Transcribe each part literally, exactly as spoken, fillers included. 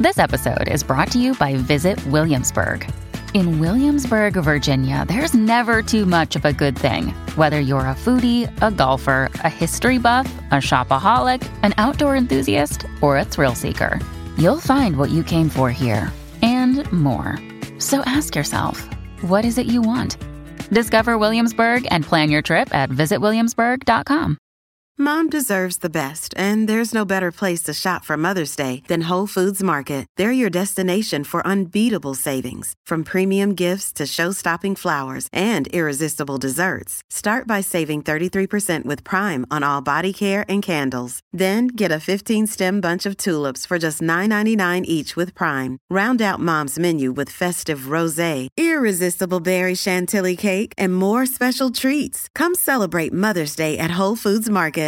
This episode is brought to you by Visit Williamsburg. In Williamsburg, Virginia, there's never too much of a good thing. Whether you're a foodie, a golfer, a history buff, a shopaholic, an outdoor enthusiast, or a thrill seeker, you'll find what you came for here and more. So ask yourself, what is it you want? Discover Williamsburg and plan your trip at visit williamsburg dot com. Mom deserves the best, and there's no better place to shop for Mother's Day than Whole Foods Market. They're your destination for unbeatable savings, from premium gifts to show-stopping flowers and irresistible desserts. Start by saving thirty-three percent with Prime on all body care and candles. Then get a fifteen-stem bunch of tulips for just nine ninety-nine each with Prime. Round out Mom's menu with festive rosé, irresistible berry chantilly cake, and more special treats. Come celebrate Mother's Day at Whole Foods Market.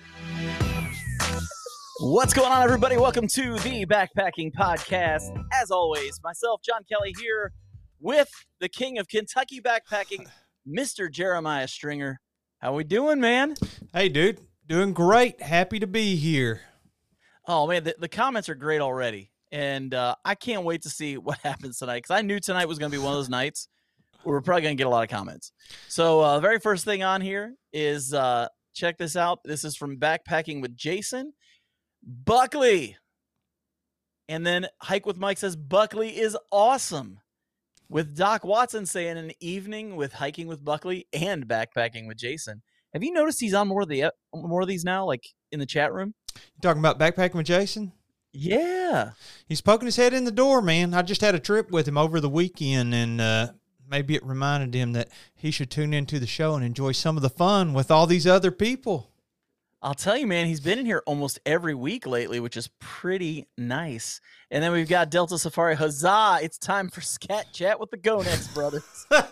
What's going on, everybody? Welcome to the Backpacking Podcast. As always, myself, John Kelly, here with the king of Kentucky backpacking, Mister Jeremiah Stringer. How we doing, man? Hey, dude. Doing great. Happy to be here. Oh, man, the, the comments are great already. And uh, I can't wait to see what happens tonight, because I knew tonight was going to be one of those nights where we're probably going to get a lot of comments. So uh, the very first thing on here is, uh, check this out. This is from Backpacking with Jason. Buckley. And then Hike with Mike says, Buckley is awesome. With Doc Watson saying an evening with Hiking with Buckley and Backpacking with Jason. Have you noticed he's on more of the more of these now, like in the chat room? You talking about Backpacking with Jason? Yeah. He's poking his head in the door, man. I just had a trip with him over the weekend, and uh, maybe it reminded him that he should tune into the show and enjoy some of the fun with all these other people. I'll tell you, man, he's been in here almost every week lately, which is pretty nice. And then we've got Delta Safari. Huzzah! It's time for Scat Chat with the Gonex brothers.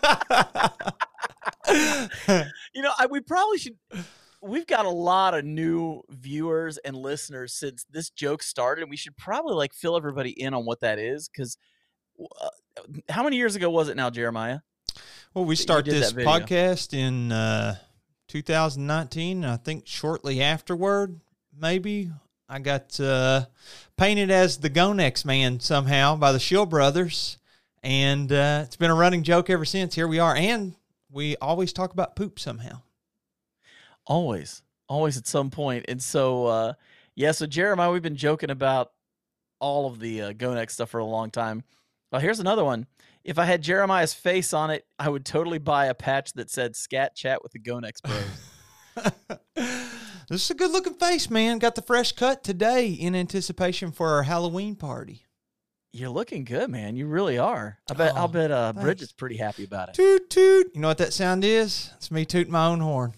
You know, I, we probably should. We've got a lot of new viewers and listeners since this joke started. We should probably like fill everybody in on what that is, because uh, how many years ago was it now, Jeremiah? Well, we started this podcast in uh, two thousand nineteen. I think shortly afterward, maybe, I got uh, painted as the Gonex man somehow by the Shill brothers. And uh, it's been a running joke ever since. Here we are. And we always talk about poop somehow. Always. Always at some point. And so, uh, yeah, so Jeremiah, we've been joking about all of the uh, Gonex stuff for a long time. Well, here's another one. If I had Jeremiah's face on it, I would totally buy a patch that said Scat Chat with the Gonex Bros. This is a good-looking face, man. Got the fresh cut today in anticipation for our Halloween party. You're looking good, man. You really are. I bet. Oh, I'll bet. Uh, Bridget's pretty happy about it. Toot toot. You know what that sound is? It's me tooting my own horn.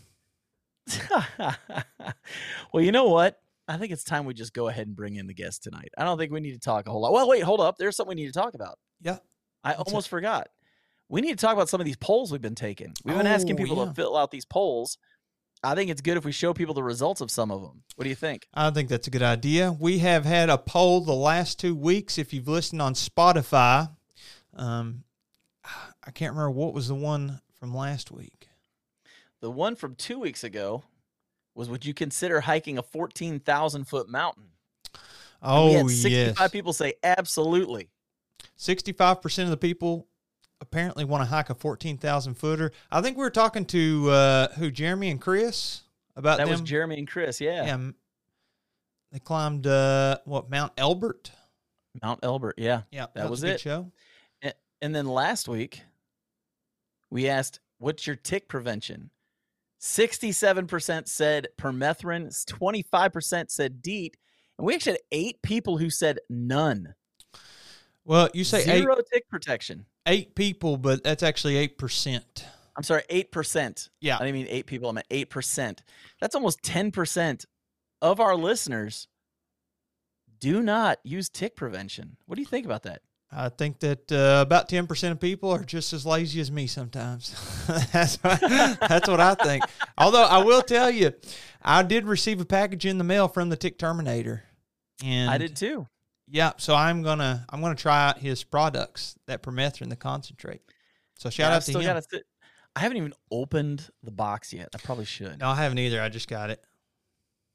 Well, you know what? I think it's time we just go ahead and bring in the guest tonight. I don't think we need to talk a whole lot. Well, wait, hold up. There's something we need to talk about. Yeah. I What's almost it? forgot. We need to talk about some of these polls we've been taking. We've been oh, asking people yeah. to fill out these polls. I think it's good if we show people the results of some of them. What do you think? I think that's a good idea. We have had a poll the last two weeks. If you've listened on Spotify, um, I can't remember what was the one from last week. The one from two weeks ago was, would you consider hiking a fourteen thousand foot mountain? Oh, and we had sixty-five yes. people say absolutely. sixty-five percent of the people apparently want to hike a fourteen thousand footer. I think we were talking to, uh, who, Jeremy and Chris about that them. was Jeremy and Chris, yeah. Yeah. They climbed, uh, what, Mount Elbert? Mount Elbert, yeah. Yeah, that, that was, was a good it. show. And, and then last week, we asked, what's your tick prevention? sixty-seven percent said permethrin, twenty-five percent said DEET, and we actually had eight people who said none. Well, you say Zero eight, tick protection. Eight people, but that's actually eight percent. I'm sorry, eight percent. Yeah. I didn't mean eight people, I meant eight percent. That's almost ten percent of our listeners do not use tick prevention. What do you think about that? I think that uh, about ten percent of people are just as lazy as me sometimes. that's, what, that's what I think. Although I will tell you, I did receive a package in the mail from the Tick Terminator. And I did too. Yeah, so I'm gonna I'm gonna try out his products, that permethrin, the concentrate. So shout yeah, out to still him. Gotta sit. I haven't even opened the box yet. I probably should. No, I haven't either. I just got it.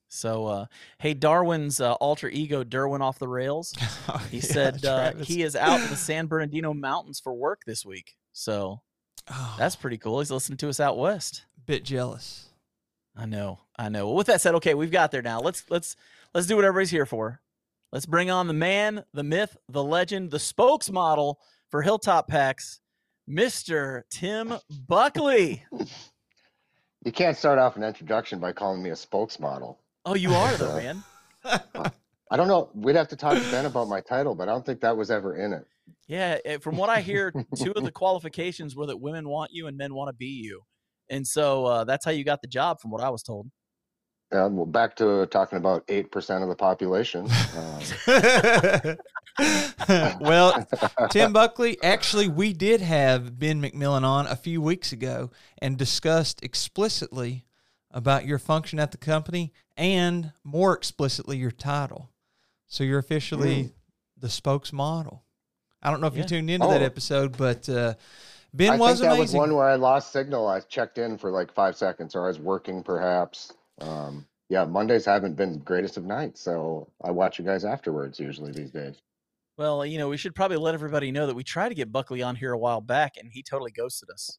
So, uh, hey, Darwin's uh, alter ego, Derwin off the rails. He yeah, said uh, he is out in the San Bernardino Mountains for work this week. So oh, that's pretty cool. He's listening to us out west. Bit jealous. I know. I know. Well, with that said, okay, we've got there now. Let's let's let's do what everybody's here for. Let's bring on the man, the myth, the legend, the spokesmodel for Hilltop Packs, Mister Tim Buckley. You can't start off an introduction by calling me a spokesmodel. Oh, you are though, man. I don't know. We'd have to talk to Ben about my title, but I don't think that was ever in it. Yeah, from what I hear, two of the qualifications were that women want you and men want to be you. And so uh, that's how you got the job, from what I was told. Yeah, well, back to talking about eight percent of the population. Um. Well, Tim Buckley, actually, we did have Ben McMillan on a few weeks ago and discussed explicitly about your function at the company and more explicitly your title. So you're officially mm. the spokesmodel. I don't know if yeah. you tuned into oh. that episode, but uh, Ben I was think amazing. That was one where I lost signal. I checked in for like five seconds, or I was working perhaps. Um, yeah, Mondays haven't been the greatest of nights, so I watch you guys afterwards usually these days. Well, you know, we should probably let everybody know that we tried to get Buckley on here a while back, and he totally ghosted us.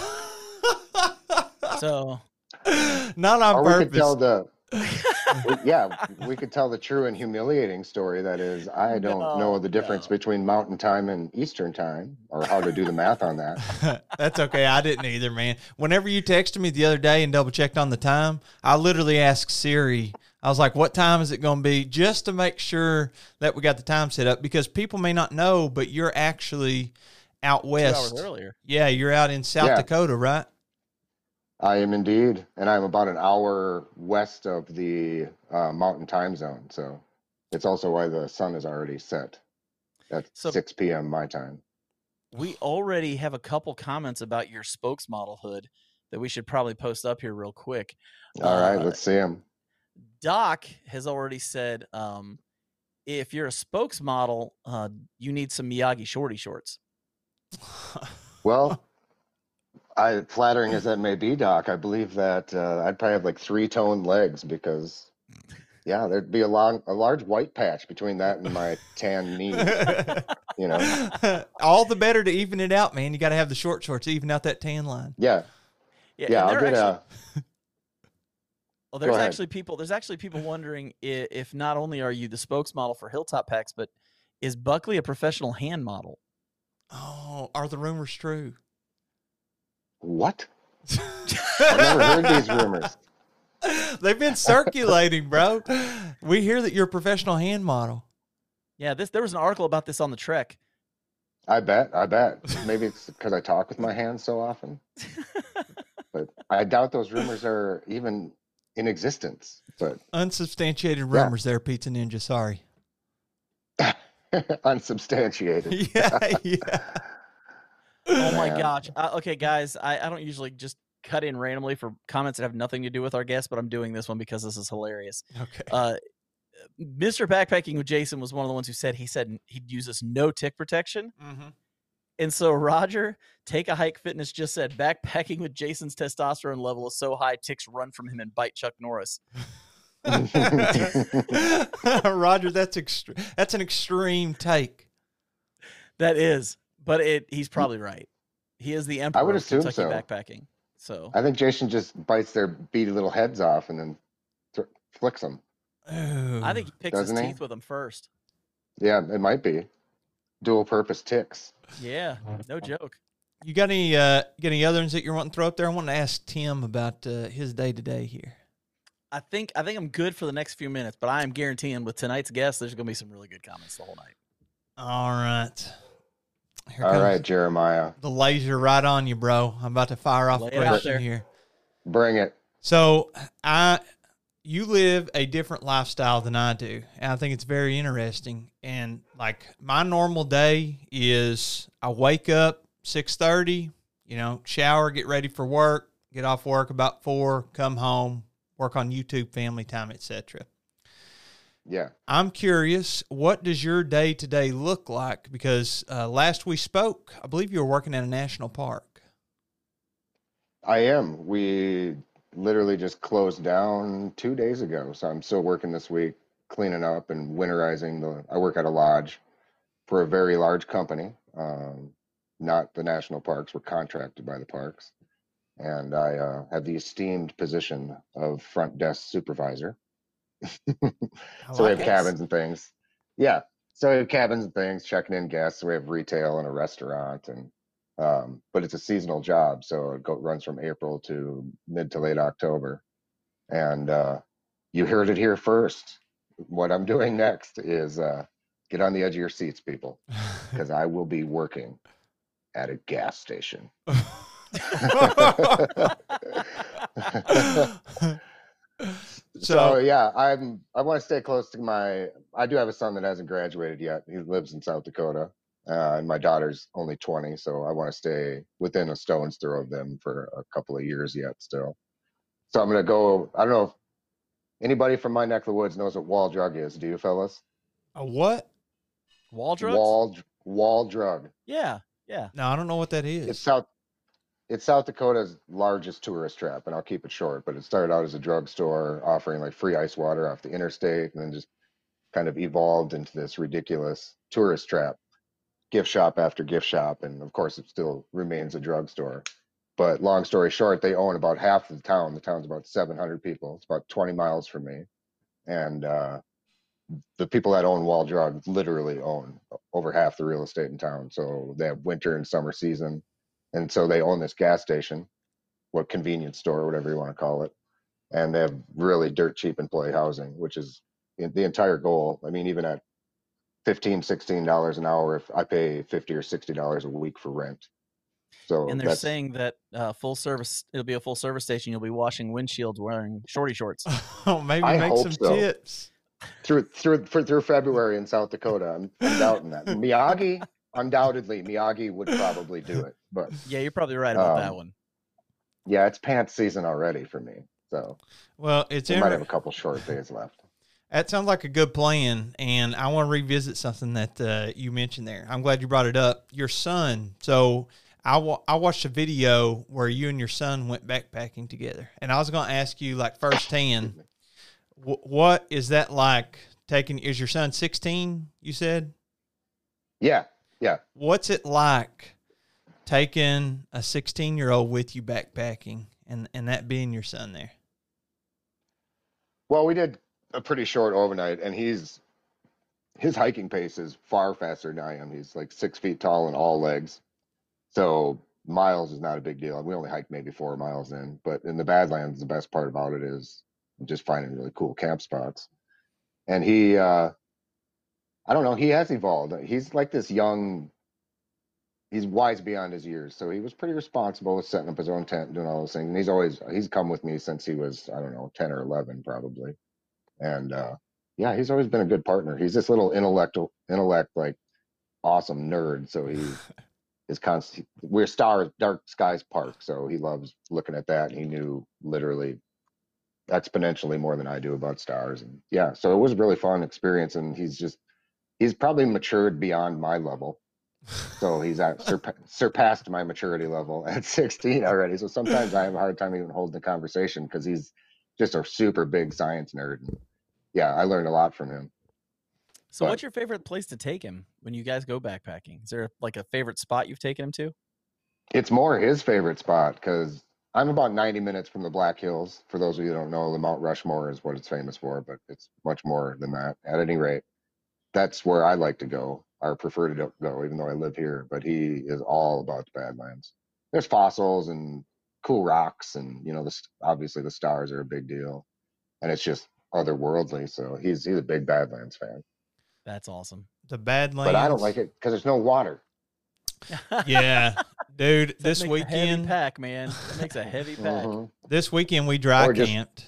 So, not on or purpose. We could tell the, we, yeah, we could tell the true and humiliating story. That is, I don't no, know the difference no. between Mountain Time and Eastern Time, or how to do the math on that. That's okay. I didn't either, man. Whenever you texted me the other day and double checked on the time, I literally asked Siri. I was like, what time is it going to be? Just to make sure that we got the time set up, because people may not know, but you're actually out west. Two hours earlier. Yeah, you're out in South yeah. Dakota, right? I am indeed, and I'm about an hour west of the uh, Mountain Time Zone, so it's also why the sun is already set at so, six p.m. my time. We already have a couple comments about your spokesmodelhood that we should probably post up here real quick. All uh, right, let's see them. Doc has already said, um, if you're a spokesmodel, uh, you need some Miyagi shorty shorts. Well, I flattering as that may be, Doc, I believe that uh, I'd probably have like three toned legs, because, yeah, there'd be a long, a large white patch between that and my tan knees. You know, all the better to even it out, man. You got to have the short shorts to even out that tan line. Yeah, yeah. yeah I'll get actually, a. Well, there's actually people. There's actually people wondering if, if not only are you the spokesmodel for Hilltop Packs, but is Buckley a professional hand model? Oh, are the rumors true? What? I've never heard these rumors. They've been circulating, bro. We hear that you're a professional hand model. Yeah, this there was an article about this on the Trek. I bet. I bet. Maybe it's because I talk with my hands so often. But I doubt those rumors are even in existence. But unsubstantiated rumors yeah. there, Pizza Ninja. Sorry. Unsubstantiated. Yeah, yeah. Oh my gosh. Uh, okay, guys, I, I don't usually just cut in randomly for comments that have nothing to do with our guests, but I'm doing this one because this is hilarious. Okay. Uh, Mister Backpacking with Jason was one of the ones who said he said he'd use this no tick protection. Mm-hmm. And so Roger, Take a Hike Fitness just said backpacking with Jason's testosterone level is so high ticks run from him and bite Chuck Norris. Roger, that's extre- that's an extreme take. That is, but it he's probably right. He is the emperor I would of assume Kentucky so. backpacking. So I think Jason just bites their beady little heads off and then th- flicks them. Ooh. I think he picks Doesn't his he? teeth with them first. Yeah, it might be dual purpose ticks. Yeah, no joke. You got any uh, got any other ones that you're wanting to throw up there? I want to ask Tim about uh, his day to day here. I think I think I'm good for the next few minutes, but I am guaranteeing with tonight's guest, there's going to be some really good comments the whole night. All right. Here All right, Jeremiah. The laser right on you, bro. I'm about to fire off Lay a question here. Bring it. So I, you live a different lifestyle than I do, and I think it's very interesting. And like my normal day is I wake up six thirty, you know, shower, get ready for work, get off work about four, come home, work on YouTube, family time, et cetera. Yeah. I'm curious, what does your day-to-day look like? Because uh, last we spoke, I believe you were working at a national park. I am. We literally just closed down two days ago. So I'm still working this week, cleaning up and winterizing the. I work at a lodge for a very large company, um, not the national parks. We're contracted by the parks, and I uh, have the esteemed position of front desk supervisor. so like we have this. cabins and things. Yeah, so we have cabins and things, checking in guests. We have retail and a restaurant, and um, but it's a seasonal job, so it go, runs from April to mid to late October. And uh, you heard it here first. What I'm doing next is uh, get on the edge of your seats, people, because I will be working at a gas station. So, so yeah, I'm. I want to stay close to my. I do have a son that hasn't graduated yet. He lives in South Dakota, uh, and my daughter's only twenty. So I want to stay within a stone's throw of them for a couple of years yet, still. So I'm gonna go. I don't know if anybody from my neck of the woods knows what wall drug is. Do you, fellas? A what? Wall drugs? Wall wall drug. Yeah, yeah. No, I don't know what that is. It's South. It's South Dakota's largest tourist trap, and I'll keep it short, but it started out as a drugstore offering like free ice water off the interstate, and then just kind of evolved into this ridiculous tourist trap, gift shop after gift shop, and of course it still remains a drugstore. But long story short, they own about half of the town. The town's about seven hundred people. It's about twenty miles from me. And uh, the people that own Wall Drug literally own over half the real estate in town. So they have winter and summer season. And so they own this gas station, what convenience store, whatever you want to call it. And they have really dirt cheap employee housing, which is the entire goal. I mean, even at fifteen dollars, sixteen dollars an hour, if I pay fifty dollars or sixty dollars a week for rent. So and they're saying that uh, full service, it'll be a full service station. You'll be washing windshields wearing shorty shorts. Oh, maybe I make some so. tips. Through through for, through February in South Dakota, I'm, I'm doubting that. Miyagi, undoubtedly, Miyagi would probably do it. But yeah, you're probably right about um, that one. Yeah, it's pants season already for me. So well, it's we in, might have a couple short days left. That sounds like a good plan, and I want to revisit something that uh, you mentioned there. I'm glad you brought it up. Your son. So I, wa- I watched a video where you and your son went backpacking together, and I was going to ask you, like, firsthand, w- what is that like taking – is your son sixteen, you said? Yeah, yeah. What's it like taking a sixteen-year-old with you backpacking and, and that being your son there? Well, we did a pretty short overnight, and he's his hiking pace is far faster than I am. He's like six feet tall and all legs. So miles is not a big deal. We only hiked maybe four miles in, but in the Badlands, the best part about it is just finding really cool camp spots. And he, uh, I don't know, he has evolved. He's like this young, he's wise beyond his years. So he was pretty responsible with setting up his own tent and doing all those things. And he's always, he's come with me since he was, I don't know, ten or eleven probably. And uh, yeah, he's always been a good partner. He's this little intellectual, intellect, like awesome nerd. So he is constant. We're Star Dark Skies Park, so he loves looking at that. And he knew literally exponentially more than I do about stars. And yeah, so it was a really fun experience. And he's just, he's probably matured beyond my level. So he's at surpa- surpassed my maturity level at sixteen already. So sometimes I have a hard time even holding the conversation because he's just a super big science nerd. And yeah, I learned a lot from him. So but, what's your favorite place to take him when you guys go backpacking? Is there like a favorite spot you've taken him to? It's more his favorite spot because I'm about ninety minutes from the Black Hills. For those of you who don't know, the Mount Rushmore is what it's famous for, but it's much more than that. At any rate, that's where I like to go, or prefer to go, even though I live here. But he is all about the Badlands. There's fossils and cool rocks, and you know, the, obviously the stars are a big deal, and it's just otherworldly. So he's he's a big Badlands fan. That's awesome. The Badlands, but I don't like it because there's no water. Yeah, dude. That this makes weekend, a heavy pack, man. That makes a heavy pack. Mm-hmm. This weekend we dry just, camped,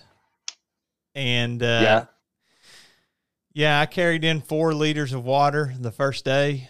and uh, yeah, yeah, I carried in four liters of water the first day,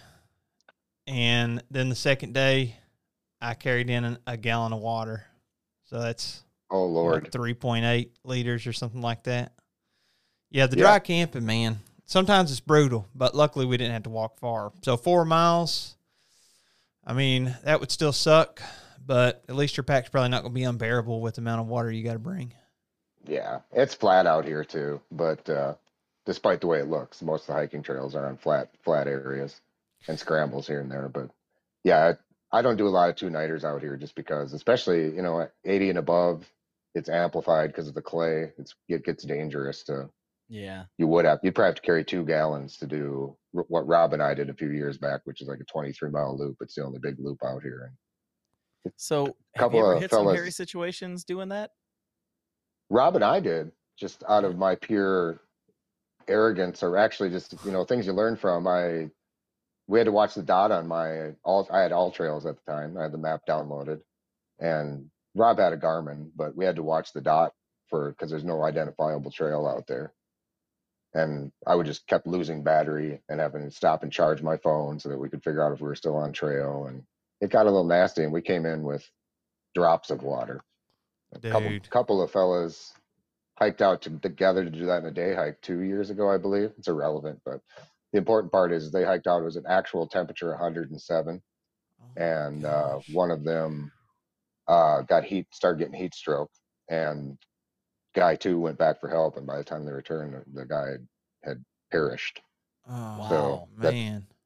and then the second day, I carried in an, a gallon of water. So that's oh Lord, three point eight liters or something like that. Yeah, the dry yeah. camping, man. Sometimes it's brutal, but luckily we didn't have to walk far. So four miles, I mean, that would still suck, but at least your pack's probably not going to be unbearable with the amount of water you got to bring. Yeah, it's flat out here too, but uh, despite the way it looks, most of the hiking trails are on flat flat areas and scrambles here and there. But yeah, I, I don't do a lot of two-nighters out here just because, especially, you know, at eighty and above, it's amplified because of the clay. It's it gets dangerous to. Yeah. You would have you'd probably have to carry two gallons to do what Rob and I did a few years back, which is like a twenty-three mile loop. It's the only big loop out here. So, have you ever hit fellas, some hairy situations doing that? Rob and I did, just out of my pure arrogance, or actually just, you know, things you learn from. I we had to watch the dot on my all. I had All Trails at the time. I had the map downloaded, and Rob had a Garmin, but we had to watch the dot for because there's no identifiable trail out there. And I would just kept losing battery and having to stop and charge my phone so that we could figure out if we were still on trail. And it got a little nasty, and we came in with drops of water. A Dude. couple couple of fellas hiked out to, together to do that in a day hike two years ago, I believe. It's irrelevant, but the important part is they hiked out. It was an actual temperature one hundred seven, oh and uh, one of them uh, got heat, started getting heat stroke, and guy two went back for help, and by the time they returned, the guy had, had perished. Oh so man! That,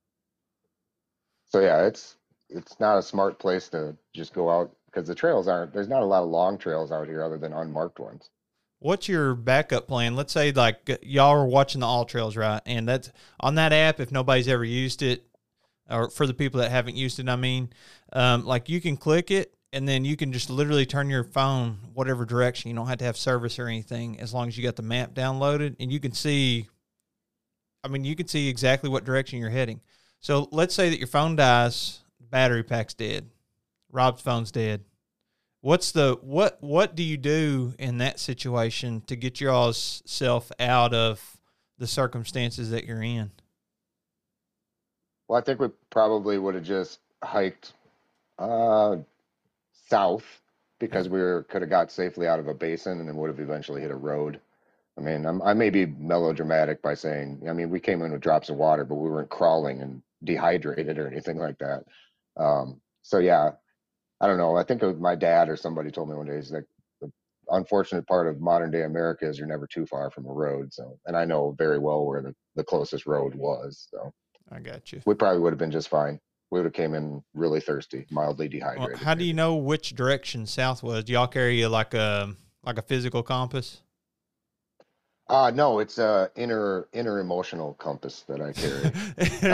so yeah, it's it's not a smart place to just go out because the trails aren't. There's not a lot of long trails out here other than unmarked ones. What's your backup plan? Let's say like y'all are watching the All Trails, right? And that's on that app. If nobody's ever used it, or for the people that haven't used it, I mean, um, like you can click it. And then you can just literally turn your phone whatever direction. You don't have to have service or anything as long as you got the map downloaded. And you can see, I mean, you can see exactly what direction you're heading. So let's say that your phone dies, battery pack's dead, Rob's phone's dead. What's the, what, what do you do in that situation to get y'all's self out of the circumstances that you're in? Well, I think we probably would have just hiked, uh, south because we were could have got safely out of a basin and then would have eventually hit a road. I mean, I'm, I may be melodramatic by saying, I mean, we came in with drops of water, but we weren't crawling and dehydrated or anything like that. Um, so yeah, I don't know. I think my dad or somebody told me one day, he's like, the unfortunate part of modern day America is you're never too far from a road. So, and I know very well where the, the closest road was. So I got you. We probably would have been just fine. We would have came in really thirsty, mildly dehydrated. Well, how do you know which direction south was? Do y'all carry like a like a physical compass? Uh no, it's a inner inner emotional compass that I carry.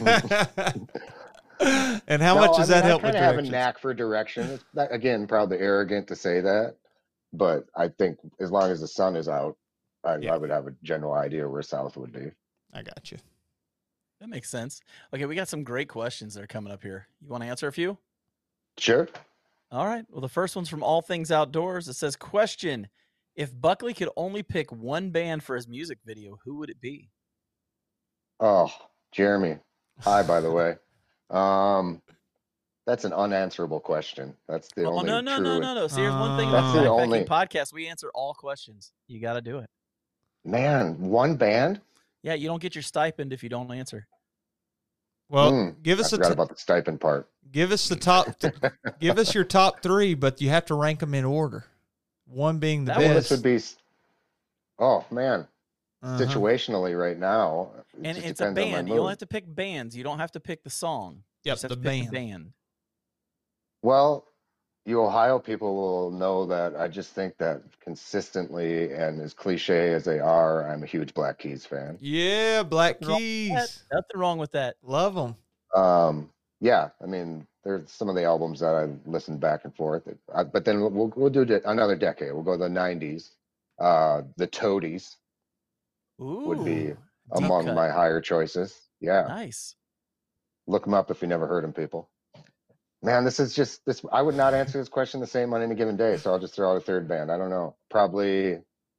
um, and how no, much does I mean, that help I with directions? I have a knack for direction. It's not, again, probably arrogant to say that, but I think as long as the sun is out, I, yeah. I would have a general idea where south would be. I got you. That makes sense. Okay, we got some great questions that are coming up here. You want to answer a few? Sure. All right. Well, the first one's from All Things Outdoors. It says, question, if Buckley could only pick one band for his music video, who would it be? Oh, Jeremy. Hi, by the way. Um, that's an unanswerable question. That's the oh, only no, no, true no, no, no. See, here's one thing that's about the the only podcast. We answer all questions. You got to do it. Man, one band? Yeah, you don't get your stipend if you don't answer. Well, mm, give us I a forgot t- about the stipend part. Give us the top. Th- give us your top three, but you have to rank them in order. One being the that best. This would be. Oh man, uh-huh. Situationally right now, it and it's a band. You don't have to pick bands. You don't have to pick the song. Yep, you the band. the band. Well, you Ohio people will know that I just think that consistently, and as cliche as they are, I'm a huge Black Keys fan. Yeah, Black Nothing Keys. That. Nothing wrong with that. Love them. Um, yeah, I mean, there's some of the albums that I listened back and forth. I, but then we'll we'll do de- another decade. We'll go to the nineties. Uh, the Toadies Ooh, would be among cut. my higher choices. Yeah, nice. Look them up if you never heard them, people. Man, this is just this. I would not answer this question the same on any given day, so I'll just throw out a third band. I don't know. Probably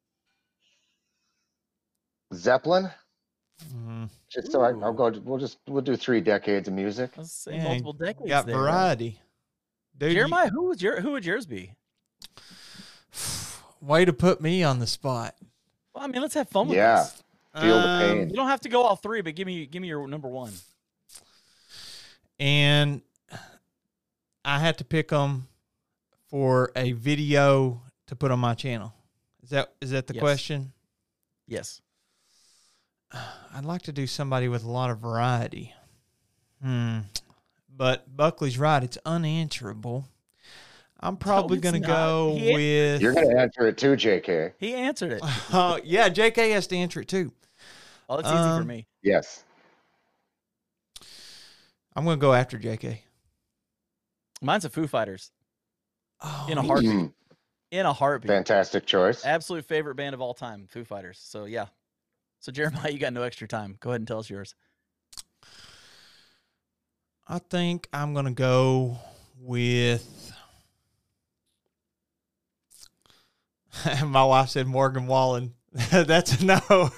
Zeppelin. Mm-hmm. Just so I, I'll go. We'll just we'll do three decades of music. Let's say yeah, multiple decades. Got there, variety. Dude, Jeremiah, you... who would your who would yours be? Way to put me on the spot. Well, I mean, let's have fun with yeah. this. Yeah, feel um, the pain. You don't have to go all three, but give me give me your number one. And I had to pick them for a video to put on my channel? Is that is that the yes. question? Yes. I'd like to do somebody with a lot of variety. Hmm. But Buckley's right. It's unanswerable. I'm probably no, going to go he, with... You're going to answer it too, J K. He answered it. Uh, yeah, J K has to answer it too. Oh, it's um, easy for me. Yes. I'm going to go after J K. Mine's a Foo Fighters. Oh, in a heartbeat. Mm. In a heartbeat. Fantastic choice. Absolute favorite band of all time, Foo Fighters. So, yeah. So, Jeremiah, you got no extra time. Go ahead and tell us yours. I think I'm going to go with... My wife said Morgan Wallen. That's a no.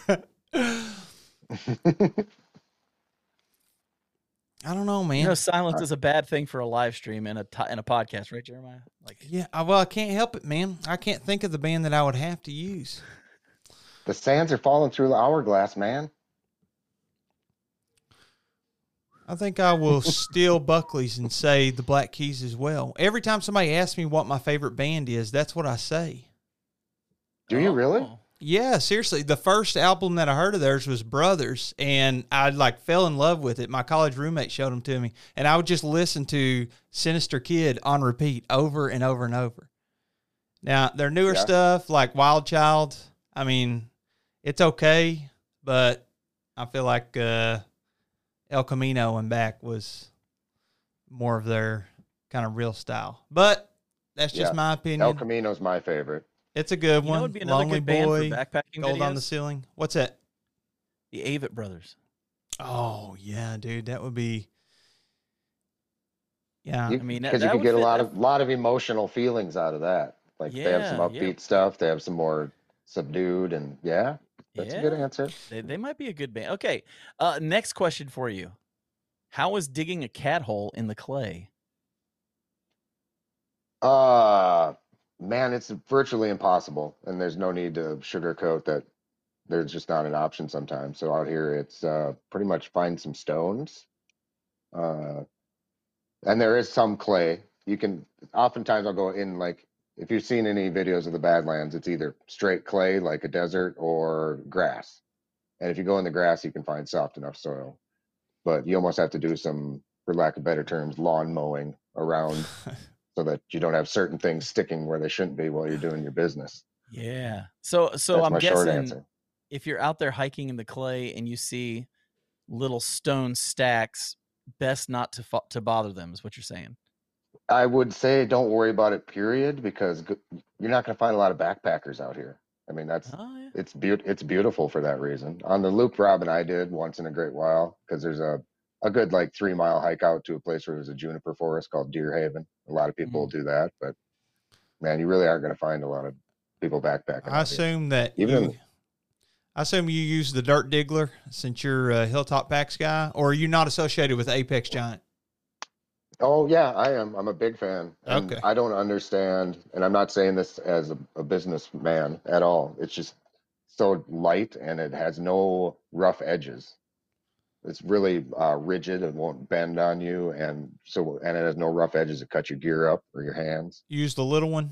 I don't know, man. You know, silence is a bad thing for a live stream and a t- and a podcast, right, Jeremiah? Like, yeah. Well, I can't help it, man. I can't think of the band that I would have to use. The sands are falling through the hourglass, man. I think I will steal Buckley's and say the Black Keys as well. Every time somebody asks me what my favorite band is, that's what I say. Do you really? Oh. Yeah, seriously. The first album that I heard of theirs was Brothers, and I like fell in love with it. My college roommate showed them to me, and I would just listen to Sinister Kid on repeat over and over and over. Now, their newer yeah. stuff, like Wild Child, I mean, it's okay, but I feel like uh, El Camino and Back was more of their kind of real style. But that's just yeah. my opinion. El Camino's my favorite. It's a good you one. Know would be another Lonely good band Boy, for backpacking Gold videos? on the Ceiling. What's that? The Avett Brothers. Oh yeah, dude, that would be. Yeah, you, I mean, because that, you that could get a lot that. of lot of emotional feelings out of that. Like yeah, they have some upbeat yeah. stuff. They have some more subdued, and yeah, that's yeah. a good answer. They, they might be a good band. Okay, uh, next question for you: how is digging a cat hole in the clay? Uh man, it's virtually impossible, and there's no need to sugarcoat that. There's just not an option sometimes. So out here, it's uh, pretty much find some stones, uh, and there is some clay. You can. Oftentimes, I'll go in like if you've seen any videos of the Badlands, it's either straight clay like a desert or grass. And if you go in the grass, you can find soft enough soil, but you almost have to do some, for lack of better terms, lawn mowing around. So that you don't have certain things sticking where they shouldn't be while you're doing your business. Yeah. So, so That's I'm my short guessing answer. If you're out there hiking in the clay and you see little stone stacks, best not to fo- to bother them is what you're saying. I would say don't worry about it, period, because you're not going to find a lot of backpackers out here. I mean, that's oh, yeah. it's be- it's beautiful for that reason. On the loop Robin I did once in a great while, because there's a a good like three mile hike out to a place where there's a juniper forest called Deer Haven. A lot of people Mm-hmm. do that, but man, you really aren't going to find a lot of people backpacking. I assume that Even you, I assume you use the Dirt Diggler since you're a Hilltop Packs guy, or are you not associated with Apex Giant? Oh yeah, I am. I'm a big fan. And Okay. I don't understand, and I'm not saying this as a, a businessman at all. It's just so light, and it has no rough edges. It's really uh, rigid and won't bend on you, and so and it has no rough edges to cut your gear up or your hands. You use the little one?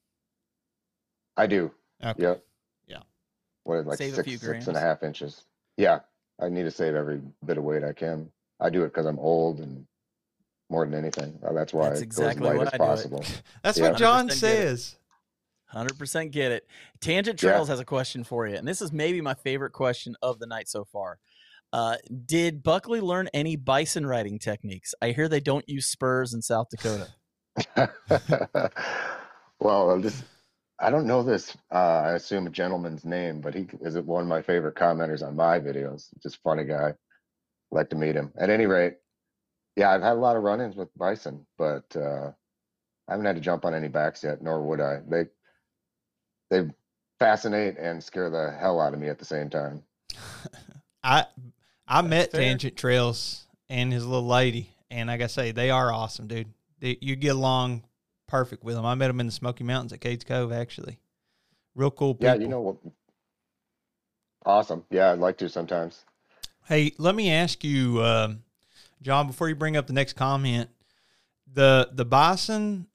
I do. Okay. Yep. Yeah. What is it, like Save a six few six grams. and a half inches? Yeah, I need to save every bit of weight I can. I do it because I'm old and more than anything. Uh, That's why That's I exactly go as light what as I do it. possible. That's Yeah. what John one hundred percent get it. says. one hundred percent get it. Tangent Yeah. Trails has a question for you, and this is maybe my favorite question of the night so far. Uh, did Buckley learn any bison riding techniques? I hear they don't use spurs in South Dakota. Well, I'm just I don't know this. Uh, I assume a gentleman's name, but he is one of my favorite commenters on my videos. Just funny guy. Like to meet him. At any rate, yeah, I've had a lot of run-ins with bison, but uh, I haven't had to jump on any backs yet, nor would I. They they fascinate and scare the hell out of me at the same time. I I met fair. Tangent Trails and his little lady, and like I say, they are awesome, dude. They, you get along perfect with them. I met them in the Smoky Mountains at Cades Cove, actually. Real cool people. Yeah, you know what? Awesome. Yeah, I'd like to sometimes. Hey, let me ask you, um, John, before you bring up the next comment, the the bison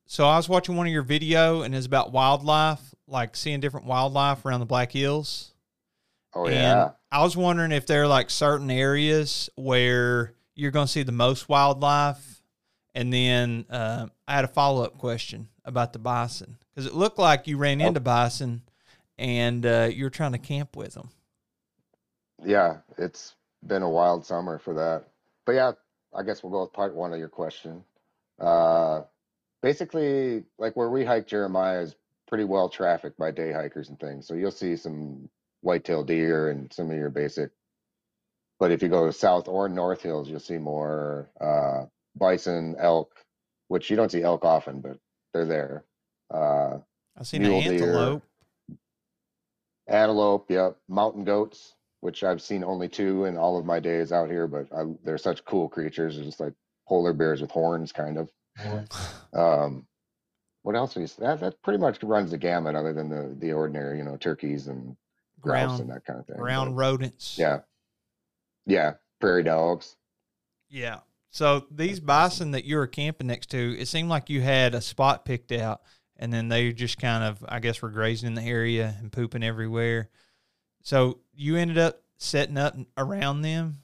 so I was watching one of your video, and it's about wildlife, like seeing different wildlife around the Black Hills. Oh, and yeah. I was wondering if there are like certain areas where you're going to see the most wildlife. And then uh, I had a follow-up question about the bison, because it looked like you ran into bison and uh, you were trying to camp with them. Yeah, it's been a wild summer for that. But yeah, I guess we'll go with part one of your question. Uh, basically, like where we hike Jeremiah is pretty well trafficked by day hikers and things. So you'll see some white-tailed deer and some of your basic. But if you go south or north hills, you'll see more uh, bison, elk, which you don't see elk often, but they're there. Uh, I've seen an antelope. Deer, antelope, yep. Mountain goats, which I've seen only two in all of my days out here, but I, they're such cool creatures. They're just like polar bears with horns, kind of. um, what else? We, that that pretty much runs the gamut, other than the the ordinary, you know, turkeys and grouse Ground, and that kind of thing. Ground but, rodents. Yeah, yeah, prairie dogs. Yeah. So these bison that you were camping next to, it seemed like you had a spot picked out, and then they just kind of, I guess, were grazing in the area and pooping everywhere. So you ended up setting up around them?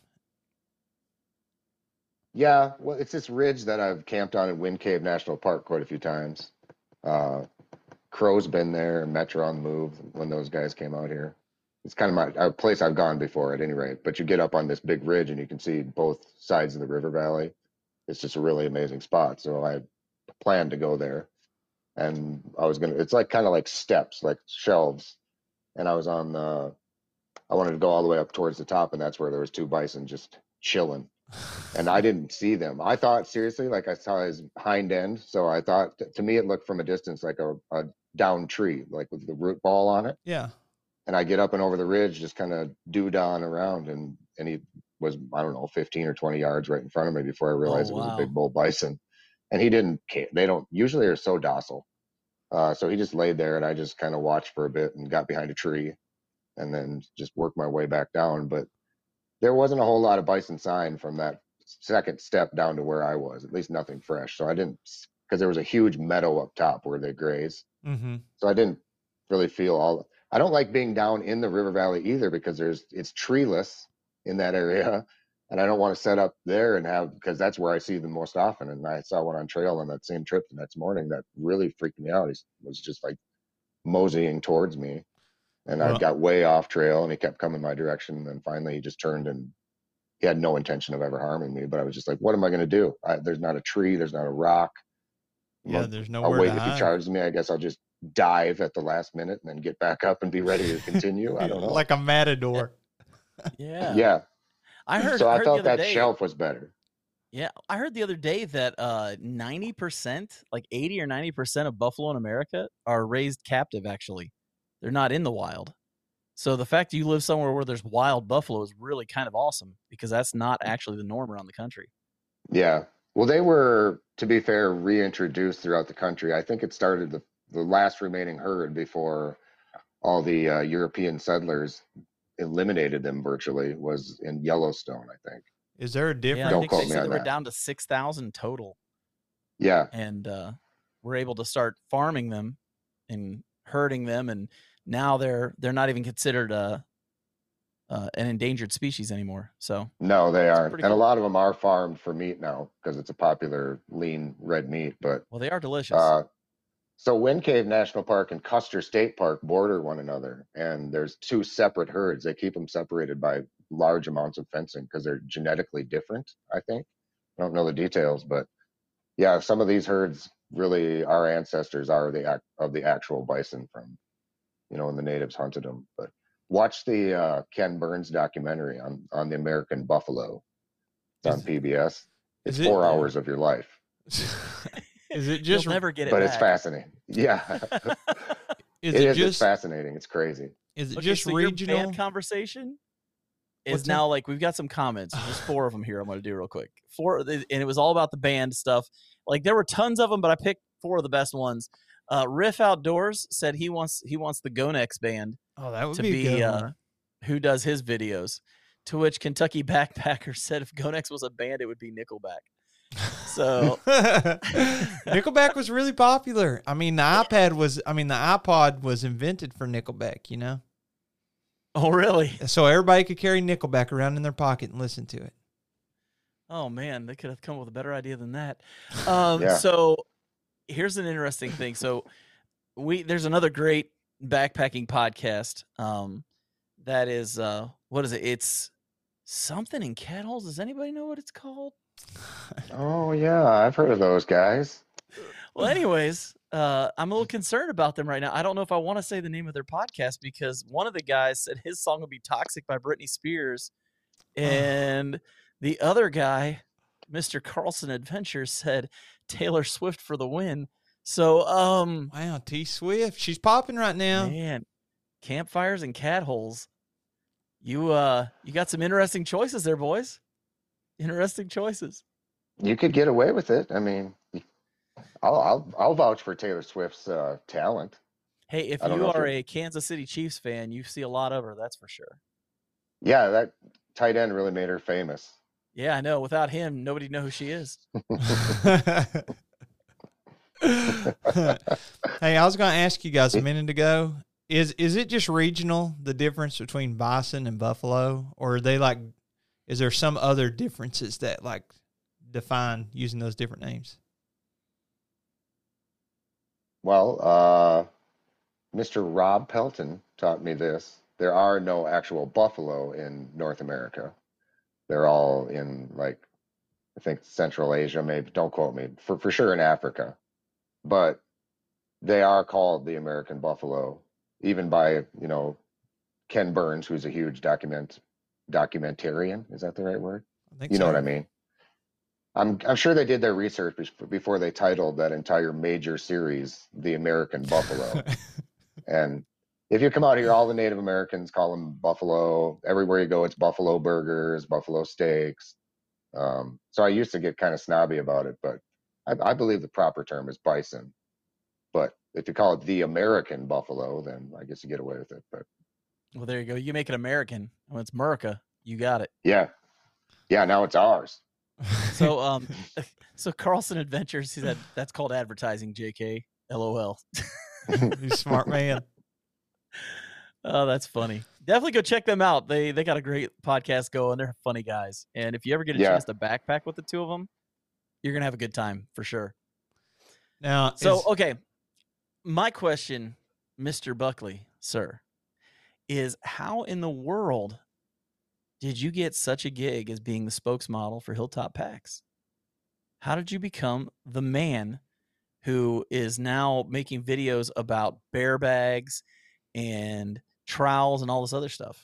Yeah, well, it's this ridge that I've camped on in Wind Cave National Park quite a few times. Uh, Crow's been there, and Metro on the Move when those guys came out here. It's kind of my a place I've gone before at any rate. But you get up on this big ridge and you can see both sides of the river valley. It's just a really amazing spot. So I planned to go there, and I was gonna. It's like kind of like steps, like shelves, and I was on the. I wanted to go all the way up towards the top, and that's where there was two bison just chilling. And I didn't see them. I thought seriously, like I saw his hind end. So I thought, to me, it looked from a distance like a, a down tree, like with the root ball on it. Yeah. And I get up and over the ridge, just kind of doo-dahing around, and and he was, I don't know, fifteen or twenty yards right in front of me before I realized oh, it was wow. a big bull bison. And he didn't care. They don't usually are so docile. Uh, so he just laid there, and I just kind of watched for a bit and got behind a tree, and then just worked my way back down. But there wasn't a whole lot of bison sign from that second step down to where I was, at least nothing fresh. So I didn't, because there was a huge meadow up top where they graze. Mm-hmm. So I didn't really feel all, I don't like being down in the river valley either, because there's, it's treeless in that area. And I don't want to set up there and have, because that's where I see them most often. And I saw one on trail on that same trip the next morning that really freaked me out. He was just like moseying towards me. And well, I got way off trail, and he kept coming my direction. And then finally he just turned, and he had no intention of ever harming me. But I was just like, what am I going to do? I, there's not a tree. There's not a rock. Yeah, I'll, there's nowhere I'll wait to if hide. he charges me. I guess I'll just dive at the last minute and then get back up and be ready to continue. I don't know. Like a matador. Yeah. Yeah. I heard. So I, I heard felt the other that day, shelf was better. Yeah, I heard the other day that uh, ninety percent, like eighty or ninety percent of buffalo in America are raised captive. Actually, they're not in the wild. So the fact that you live somewhere where there's wild buffalo is really kind of awesome, because that's not actually the norm around the country. Yeah. Well, they were, to be fair, reintroduced throughout the country. I think it started the, the last remaining herd before all the uh, European settlers eliminated them virtually was in Yellowstone, I think. Is there a difference? Yeah, I Don't think quote they me said on they were that. down to six thousand total. Yeah. And uh, we're able to start farming them and herding them, and now they're they're not even considered a, uh, an endangered species anymore. So No, they aren't. And cool. a lot of them are farmed for meat now, because it's a popular lean red meat. But well, they are delicious. Uh, so Wind Cave National Park and Custer State Park border one another, and there's two separate herds. They keep them separated by large amounts of fencing because they're genetically different, I think. I don't know the details, but yeah, some of these herds really, our ancestors are the act of the actual bison from, you know, when the natives hunted them. But watch the uh, Ken Burns documentary on, on the American buffalo. It's on Is- P B S. It's is it- four hours of your life, Is it just You'll never get it but back. it's fascinating. Yeah. Is It it is. It's just fascinating. It's crazy. is it Okay, just so your regional? band conversation is What's that? now like, we've got some comments. There's four of them here. I'm going to do real quick. Four, and it was all about the band stuff. Like, there were tons of them, but I picked four of the best ones. Uh, Riff Outdoors said he wants he wants the Gonex band Oh, that would to be, be, a good uh, one. who does his videos. To which Kentucky Backpacker said if Gonex was a band, it would be Nickelback. So Nickelback was really popular. I mean, the iPad was, I mean, the iPod was invented for Nickelback, you know? Oh, really? So everybody could carry Nickelback around in their pocket and listen to it. Oh, man, they could have come up with a better idea than that. Um, Yeah. So here's an interesting thing. So we there's another great backpacking podcast um, that is, uh, what is it? It's something in Cat Holes. Does anybody know what it's called? Oh, yeah. I've heard of those guys. Well, anyways, uh, I'm a little concerned about them right now. I don't know if I want to say the name of their podcast because one of the guys said his song would be Toxic by Britney Spears. And the other guy, Mister Carlson Adventures, said Taylor Swift for the win. So, um, wow, T Swift, she's popping right now. Man, campfires and cat holes. You, uh, you got some interesting choices there, boys. Interesting choices. You could get away with it. I mean, I'll I'll, I'll vouch for Taylor Swift's uh, talent. Hey, if you are a Kansas City Chiefs fan, you see a lot of her. That's for sure. Yeah, that tight end really made her famous. Yeah, I know. Without him, nobody know who she is. Hey, I was going to ask you guys a minute ago, is is it just regional, the difference between bison and buffalo, or are they like, is there some other differences that like define using those different names? Well, uh, Mister Rob Pelton taught me this. There are no actual buffalo in North America. They're all in, like, I think Central Asia, maybe, don't quote me, for, for sure in Africa. But they are called the American buffalo, even by, you know, Ken Burns, who's a huge document documentarian. Is that the right word? I think you know so. what I mean? I'm I'm sure they did their research before they titled that entire major series "The American Buffalo." And if you come out here, all the Native Americans call them buffalo. Everywhere you go, it's buffalo burgers, buffalo steaks. Um, so I used to get kind of snobby about it, but I, I believe the proper term is bison. But if you call it the American buffalo, then I guess you get away with it. But well, there you go. You make it American. When it's America, you got it. Yeah, yeah. Now it's ours. So, um, so Carlson Adventures, he said that's called advertising. J K, L O L. You smart man. Oh, that's funny. Definitely go check them out. They they got a great podcast going. They're funny guys. And if you ever get a Yeah. chance to backpack with the two of them, you're gonna have a good time for sure. Now, So, is- okay, my question, Mister Buckley, sir, is how in the world did you get such a gig as being the spokesmodel for Hilltop Packs? How did you become the man who is now making videos about bear bags and trowels and all this other stuff?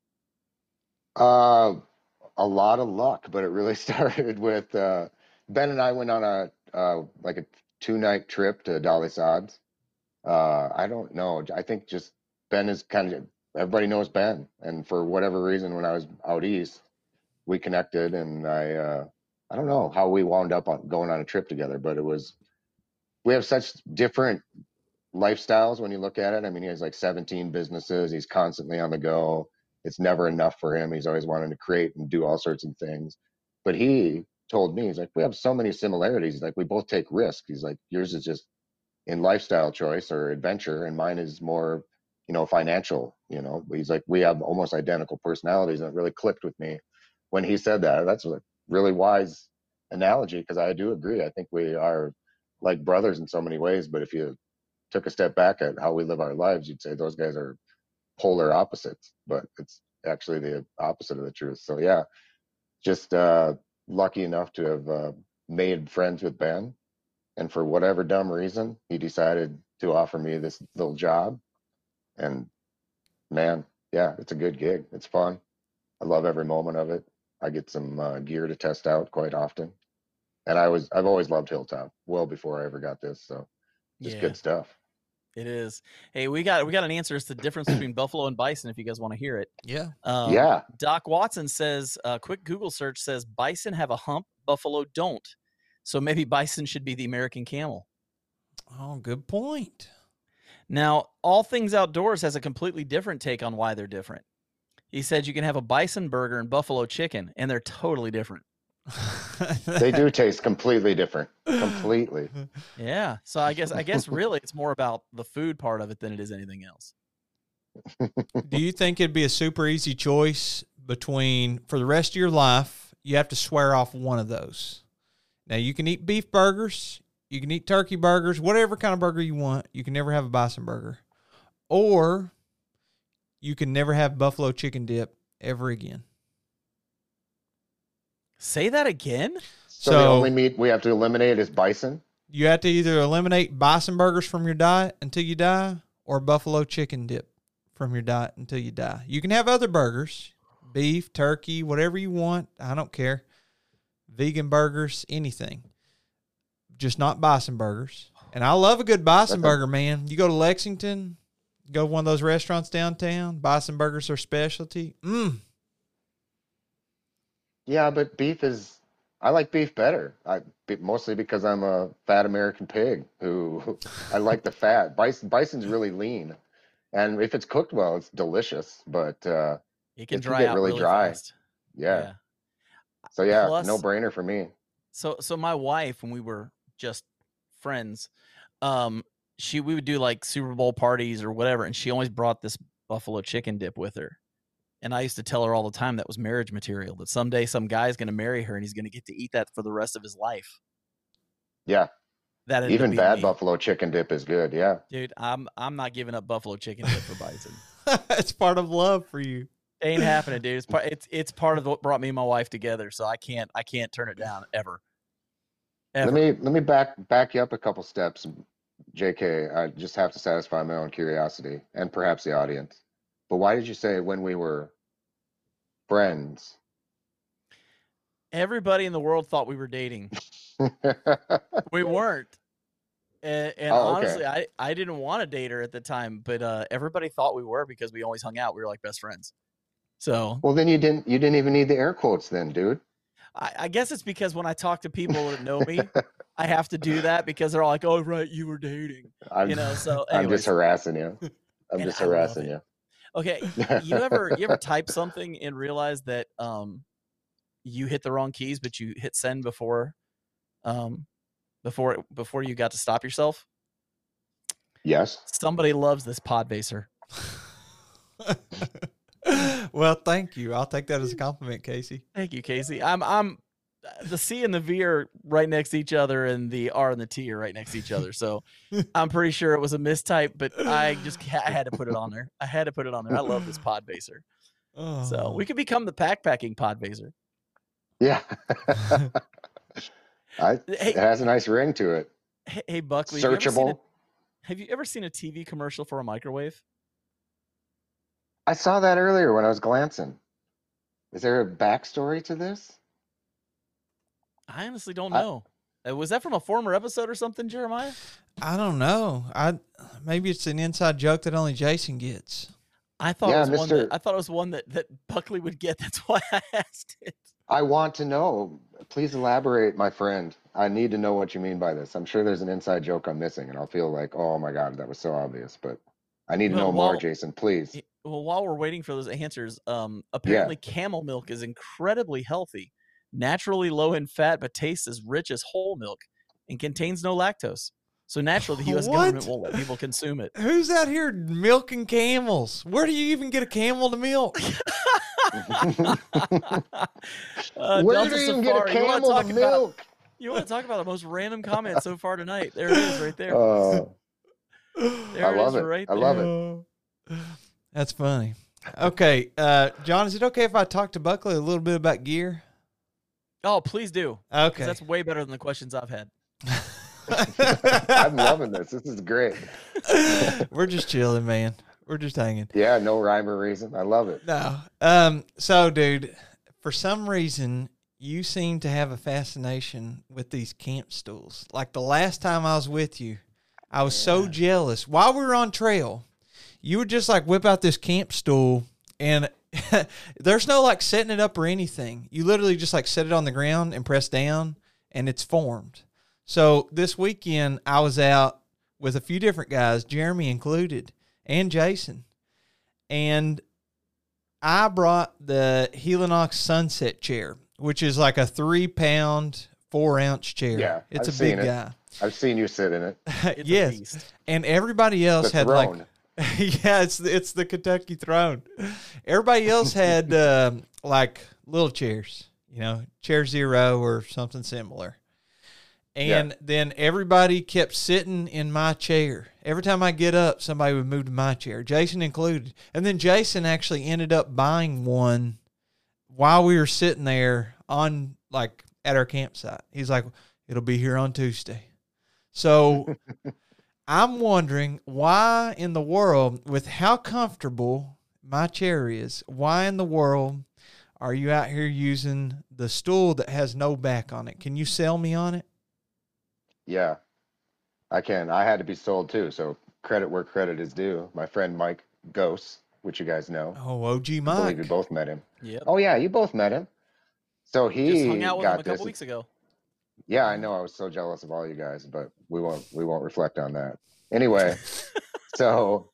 Uh, a lot of luck, but it really started with uh, Ben and I went on a uh, like a two night trip to Dolly Sods. Uh, I don't know. I think just Ben is kind of everybody knows Ben, and for whatever reason, when I was out east, we connected, and I uh, I don't know how we wound up on going on a trip together, but it was we have such different lifestyles when you look at it. I mean, he has like seventeen businesses. He's constantly on the go. It's never enough for him. He's always wanting to create and do all sorts of things. But he told me, he's like, we have so many similarities. Like, we both take risks. He's like, yours is just in lifestyle choice or adventure, and mine is more, you know, financial. You know, he's like, we have almost identical personalities, and it really clicked with me when he said that. That's a really wise analogy, because I do agree. I think we are like brothers in so many ways, but if you took a step back at how we live our lives, you'd say those guys are polar opposites, but it's actually the opposite of the truth. So yeah, just uh, lucky enough to have uh, made friends with Ben. And for whatever dumb reason, he decided to offer me this little job. And man, yeah, it's a good gig. It's fun. I love every moment of it. I get some uh, gear to test out quite often. And I was, I've always loved Hilltop well before I ever got this. So just Yeah. good stuff. It is. Hey, we got we got an answer as to the difference between buffalo and bison if you guys want to hear it. yeah. Um, Yeah. Doc Watson says, a uh, quick Google search says bison have a hump, buffalo don't. So maybe bison should be the American camel. Oh, good point. Now, All Things Outdoors has a completely different take on why they're different. He said you can have a bison burger and buffalo chicken, and they're totally different. They do taste completely different. Completely. Yeah. So I guess I guess really it's more about the food part of it than it is anything else. Do you think it'd be a super easy choice between, for the rest of your life, you have to swear off one of those? Now, you can eat beef burgers, you can eat turkey burgers, whatever kind of burger you want. You can never have a bison burger. Or you can never have buffalo chicken dip ever again. Say that again? So, so the only meat we have to eliminate is bison? You have to either eliminate bison burgers from your diet until you die, or buffalo chicken dip from your diet until you die. You can have other burgers, beef, turkey, whatever you want. I don't care. Vegan burgers, anything. Just not bison burgers. And I love a good bison That's burger, a- man. You go to Lexington, go to one of those restaurants downtown, bison burgers are specialty. Mmm. Yeah, but beef is, I like beef better. I mostly because I'm a fat American pig who, I like the fat. Bison, bison's really lean. And if it's cooked well, it's delicious, but uh, it can it dry can get out really, really dry. Fast. Yeah. yeah. So yeah, Plus, no brainer for me. So, so my wife, when we were just friends, um, she we would do like Super Bowl parties or whatever, and she always brought this buffalo chicken dip with her. And I used to tell her all the time that was marriage material. That someday some guy's going to marry her and he's going to get to eat that for the rest of his life. Yeah. That even bad me. buffalo chicken dip is good. Yeah, dude, I'm I'm not giving up buffalo chicken dip for bison. It's part of love for you. Ain't happening, dude. It's part. It's it's part of what brought me and my wife together. So I can't I can't turn it down ever. ever. Let me let me back back you up a couple steps, J K. I just have to satisfy my own curiosity and perhaps the audience. But why did you say when we were friends? Everybody in the world thought we were dating. We weren't. And, and oh, honestly, okay. I, I didn't want to date her at the time, but uh, everybody thought we were because we always hung out. We were like best friends. So well, then you didn't you didn't even need the air quotes, then, dude. I, I guess it's because when I talk to people that know me, I have to do that because they're all like, "Oh, right, you were dating," I'm, you know. So anyways. I'm just harassing you. I'm just harassing you. Okay, you ever you ever type something and realize that um you hit the wrong keys, but you hit send before um before before you got to stop yourself? Yes. Somebody loves this Podbaser. Well, thank you. I'll take that as a compliment, Casey. Thank you, Casey. I'm I'm the C and the V are right next to each other, and the R and the T are right next to each other. So I'm pretty sure it was a mistype, but I just I had to put it on there. I had to put it on there. I love this Podbaser. Oh. So we could become the pack packing Podbaser. Yeah. I, hey, it has a nice ring to it. Hey, hey Buckley. Searchable. Have you, a, have you ever seen a T V commercial for a microwave? I saw that earlier when I was glancing. Is there a backstory to this? I honestly don't know. I, was that from a former episode or something, Jeremiah? I don't know. I maybe it's an inside joke that only Jason gets. I thought yeah, it was Mister one that I thought it was one that, that Buckley would get. That's why I asked it. I want to know. Please elaborate, my friend. I need to know what you mean by this. I'm sure there's an inside joke I'm missing, and I'll feel like, oh my God, that was so obvious. But I need to well, know while, more, Jason, please. Well, while we're waiting for those answers, um, apparently yeah. camel milk is incredibly healthy, naturally low in fat, but tastes as rich as whole milk and contains no lactose. So naturally, the U S what? government won't let people consume it. Who's out here milking camels? Where do you even get a camel to milk? uh, Where do you even get a camel to milk? About, you want to talk about the most random comment so far tonight? There it is, right there. Uh, there I love it is, it. right I there. love it. That's funny. Okay, uh, John, is it okay if I talk to Buckley a little bit about gear? Oh, please do. Okay, that's way better than the questions I've had. I'm loving this. This is great. We're just chilling, man. We're just hanging. Yeah, no rhyme or reason. I love it. No. Um. So, dude, for some reason, you seem to have a fascination with these camp stools. Like the last time I was with you, I was yeah. so jealous. While we were on trail, you would just like whip out this camp stool, and there's no like setting it up or anything. You literally just like set it on the ground and press down, and it's formed. So this weekend, I was out with a few different guys, Jeremy included, and Jason. And I brought the Helinox Sunset chair, which is like a three pound, four ounce chair. Yeah, it's I've a big seen it. guy. I've seen you sit in it. It's yes, and everybody else The had throne. like. Yeah, it's it's the Kentucky throne. Everybody else had um, like little chairs, you know, chair zero or something similar. And yeah. then everybody kept sitting in my chair. Every time I get up, somebody would move to my chair, Jason included. And then Jason actually ended up buying one while we were sitting there on like at our campsite. He's like, "It'll be here on Tuesday." So I'm wondering why in the world, with how comfortable my chair is, why in the world are you out here using the stool that has no back on it? Can you sell me on it? Yeah, I can. I had to be sold too, so credit where credit is due. My friend Mike Gose, which you guys know. Oh, O G Mike. I believe you both met him. Yeah. Oh yeah, you both met him. So he just hung out with got him a couple this. weeks ago. Yeah, I know. I was so jealous of all you guys, but we won't we won't reflect on that. Anyway, so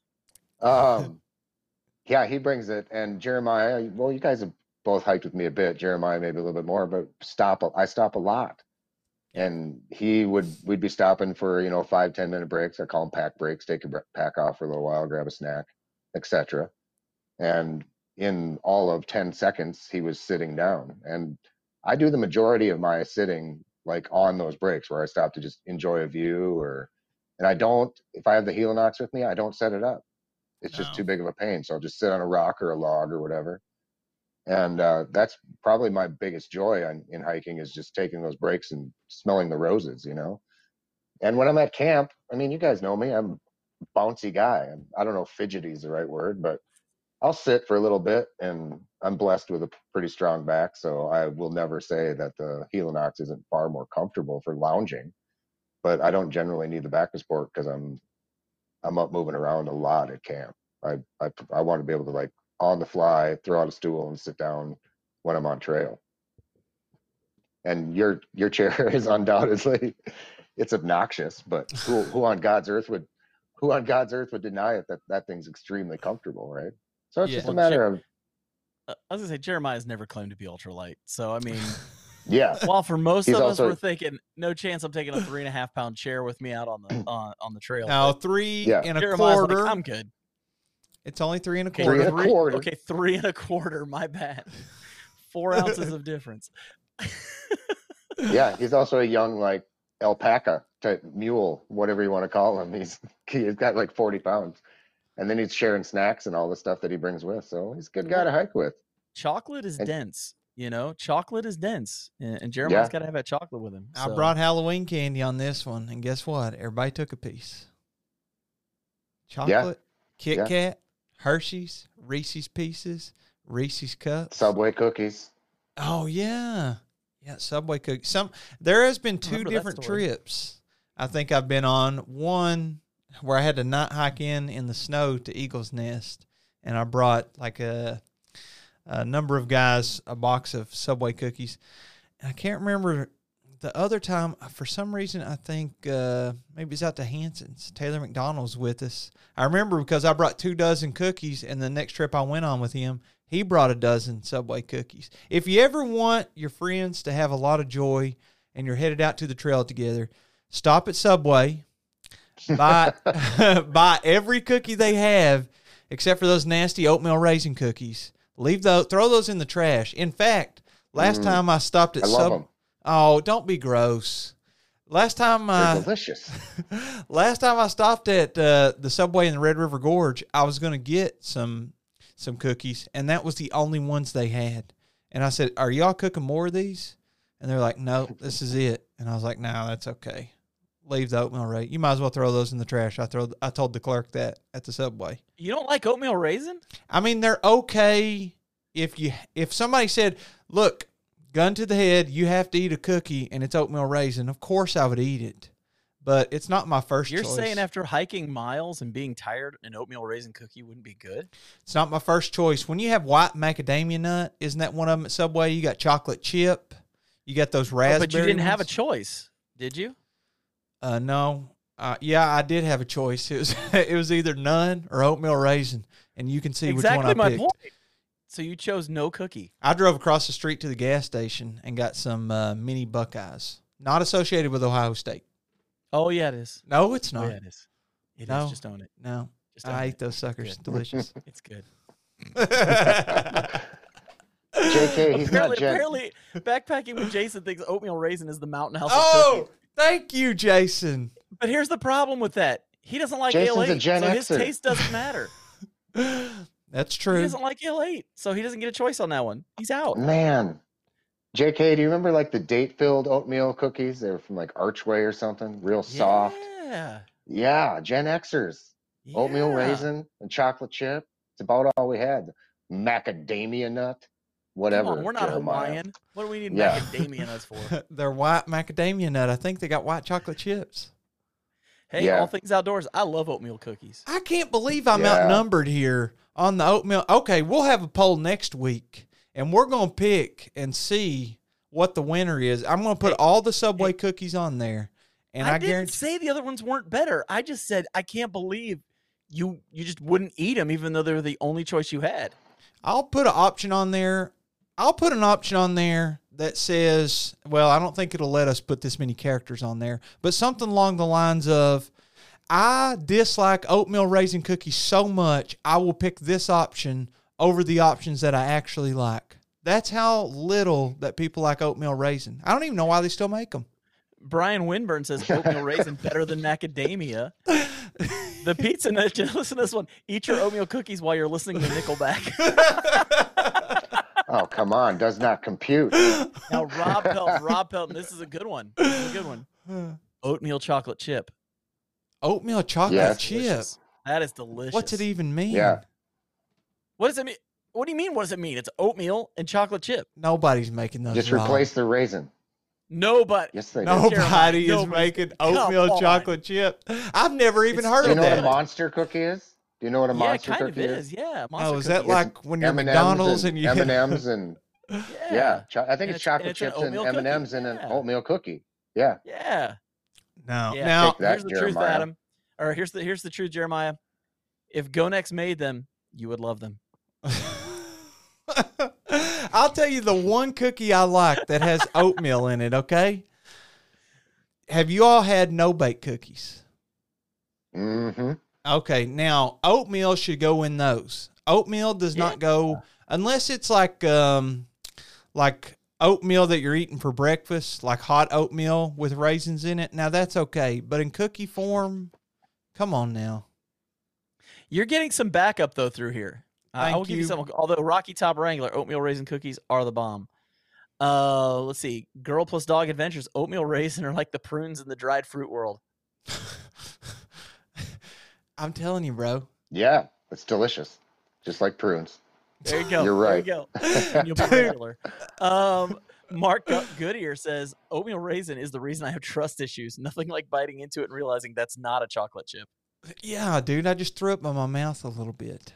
um yeah, he brings it, and Jeremiah, well, you guys have both hiked with me a bit. Jeremiah maybe a little bit more, but stop I stop a lot. And he would we'd be stopping for, you know, five, ten minute breaks. I call them pack breaks, take a pack off for a little while, grab a snack, et cetera. And in all of ten seconds, he was sitting down. And I do the majority of my sitting like on those breaks where I stop to just enjoy a view, or, and I don't, if I have the Helinox with me, I don't set it up. It's just No. too big of a pain. So I'll just sit on a rock or a log or whatever. And uh, that's probably my biggest joy on, in hiking, is just taking those breaks and smelling the roses, you know? And when I'm at camp, I mean, you guys know me, I'm a bouncy guy. I'm, I don't know if fidgety is the right word, but I'll sit for a little bit, and I'm blessed with a pretty strong back, so I will never say that the Helinox isn't far more comfortable for lounging. But I don't generally need the back support because I'm I'm up moving around a lot at camp. I, I I want to be able to, like, on the fly, throw out a stool and sit down when I'm on trail. And your your chair is undoubtedly, it's obnoxious, but who who on God's earth would who on God's earth would deny it that that thing's extremely comfortable, right? So it's Yeah. just a matter of, Uh, I was gonna say Jeremiah's never claimed to be ultralight, so I mean, yeah. while for most He's of also- us we're thinking, no chance I'm taking a three and a half pound chair with me out on the on, on the trail. Now, but three Yeah. and a Jeremiah's like, quarter. I'm good. It's only three and a Okay, Three quarter. and a quarter. Okay, three and a quarter. My bad. Four ounces of difference. Yeah, he's also a young, like, alpaca type mule, whatever you want to call him. He's he's got like forty pounds, and then he's sharing snacks and all the stuff that he brings with. So he's a good guy to hike with. Chocolate is And- dense, you know. Chocolate is dense, and, and Jeremiah's Yeah. got to have that chocolate with him. I so- brought Halloween candy on this one, and guess what? Everybody took a piece. Chocolate, Kit Yeah. Kat, Hershey's, Reese's Pieces, Reese's Cups. Subway cookies. Oh yeah, yeah. Subway cookies. Some there has been two Remember that different story. trips. I think I've been on one where I had to night hike in in the snow to Eagle's Nest, and I brought like a a number of guys a box of Subway cookies. And I can't remember the other time. For some reason, I think uh, maybe it's out to Hanson's. Taylor McDonald's with us. I remember because I brought two dozen cookies, and the next trip I went on with him, he brought a dozen Subway cookies. If you ever want your friends to have a lot of joy and you're headed out to the trail together, stop at Subway, buy, buy every cookie they have except for those nasty oatmeal raisin cookies. Leave those, throw those in the trash. In fact, last Mm. time I stopped at I love Sub, them. oh, don't be gross. Last time They're I delicious. last time I stopped at uh, the Subway in the Red River Gorge, I was going to get some some cookies, and that was the only ones they had. And I said, "Are y'all cooking more of these?" And they're like, "No, this is it." And I was like, "No, that's okay. Leave the oatmeal raisin. You might as well throw those in the trash." I throw. I told the clerk that at the Subway. You don't like oatmeal raisin? I mean, they're okay if you if somebody said, "Look, gun to the head, you have to eat a cookie and it's oatmeal raisin." Of course, I would eat it, but it's not my first You're choice. saying after hiking miles and being tired, an oatmeal raisin cookie wouldn't be good? It's not my first choice. When you have white macadamia nut, isn't that one of them at Subway? You got chocolate chip. You got those Oh, raspberry but you didn't have a ones. choice, did you? Uh, no. Uh, yeah, I did have a choice. It was it was either none or oatmeal raisin, and you can see Exactly which one my I picked. point. So you chose no cookie. I drove across the street to the gas station and got some uh, mini Buckeyes, not associated with Ohio State. Oh, yeah, it is. No, it's not. Oh, yeah, it is. It no, is. Just own it. No, Just own I it. ate those suckers. Delicious. It's good. J K, he's apparently, not Jen. apparently, backpacking with Jason thinks oatmeal raisin is the mountain house. Oh, of cookie. thank you, Jason. But here's the problem with that. He doesn't like Jason's Ale a eight, Gen so his Xer. taste doesn't matter. That's He true. doesn't like Ale eight, so he doesn't get a choice on that one. He's out. Man. J K, do you remember like the date-filled oatmeal cookies? They were from like Archway or something, real soft. Yeah. Yeah, Gen Xers. yeah. Oatmeal raisin and chocolate chip. It's about all we had. Macadamia nut, whatever. Come on, we're not Jeremiah. Hawaiian. What do we need Yeah. macadamia nuts for? They're white macadamia nut. I think they got white chocolate chips. Hey, Yeah. all things outdoors. I love oatmeal cookies. I can't believe I'm Yeah. outnumbered here on the oatmeal. Okay, we'll have a poll next week, and we're going to pick and see what the winner is. I'm going to put Hey, all the Subway hey. cookies on there, and I, I, didn't guarantee. say the other ones weren't better. I just said I can't believe you you just wouldn't eat them, even though they're the only choice you had. I'll put an option on there. I'll put an option on there that says, well, I don't think it'll let us put this many characters on there, but something along the lines of, I dislike oatmeal raisin cookies so much, I will pick this option over the options that I actually like. That's how little that people like oatmeal raisin. I don't even know why they still make them. Brian Winburn says oatmeal raisin better than macadamia. The pizza nut, listen to this one. Eat your oatmeal cookies while you're listening to Nickelback. Oh, come on. Does not compute. Now, Rob Pelton, Rob Pelton, this is a good one. This is a good one. Oatmeal chocolate chip. Oatmeal chocolate Yeah. chip. Delicious. That is delicious. What's it even mean? Yeah. What does it mean? What do you mean? What does it mean? It's oatmeal and chocolate chip. Nobody's making those. Just Rob. replace the raisin. Nobody. Yes, they do. Nobody Jeremiah, is nobody- making Come oatmeal on. chocolate chip. I've never even It's- heard Do you of know what a that. monster cookie is? Do you know what a Yeah, monster kind of cookie is. Yeah. Oh, Monster is that cookie. like when you're at M and M's McDonald's and and you M and M's and Yeah. yeah, cho- I think And it's it's- chocolate and it's an chips and oatmeal M and M's cookie. in an Yeah. oatmeal cookie. Yeah. Yeah. No. Yeah. Now, Take that, here's the truth, Jeremiah. Adam. Or here's the here's the truth, Jeremiah. If Gonex made them, you would love them. I'll tell you the one cookie I like that has oatmeal in it, okay? Have you all had no-bake cookies? Mm-hmm. Okay, now oatmeal should go in those. Oatmeal does Yeah. not go unless it's like um like oatmeal that you're eating for breakfast, like hot oatmeal with raisins in it. Now that's okay, but in cookie form, come on now. You're getting some backup though through here. Uh, I Thank will give you you. some. Although Rocky Top Wrangler oatmeal raisin cookies are the bomb. Uh, let's see. Girl plus Dog Adventures oatmeal raisin are like the prunes in the dried fruit world. I'm telling you, bro. Yeah, it's delicious. Just like prunes. There you go. You're right. There you go. You'll be regular. Um, Mark Gu- Goodyear says oatmeal raisin is the reason I have trust issues. Nothing like biting into it and realizing that's not a chocolate chip. Yeah, dude, I just threw up in my mouth a little bit.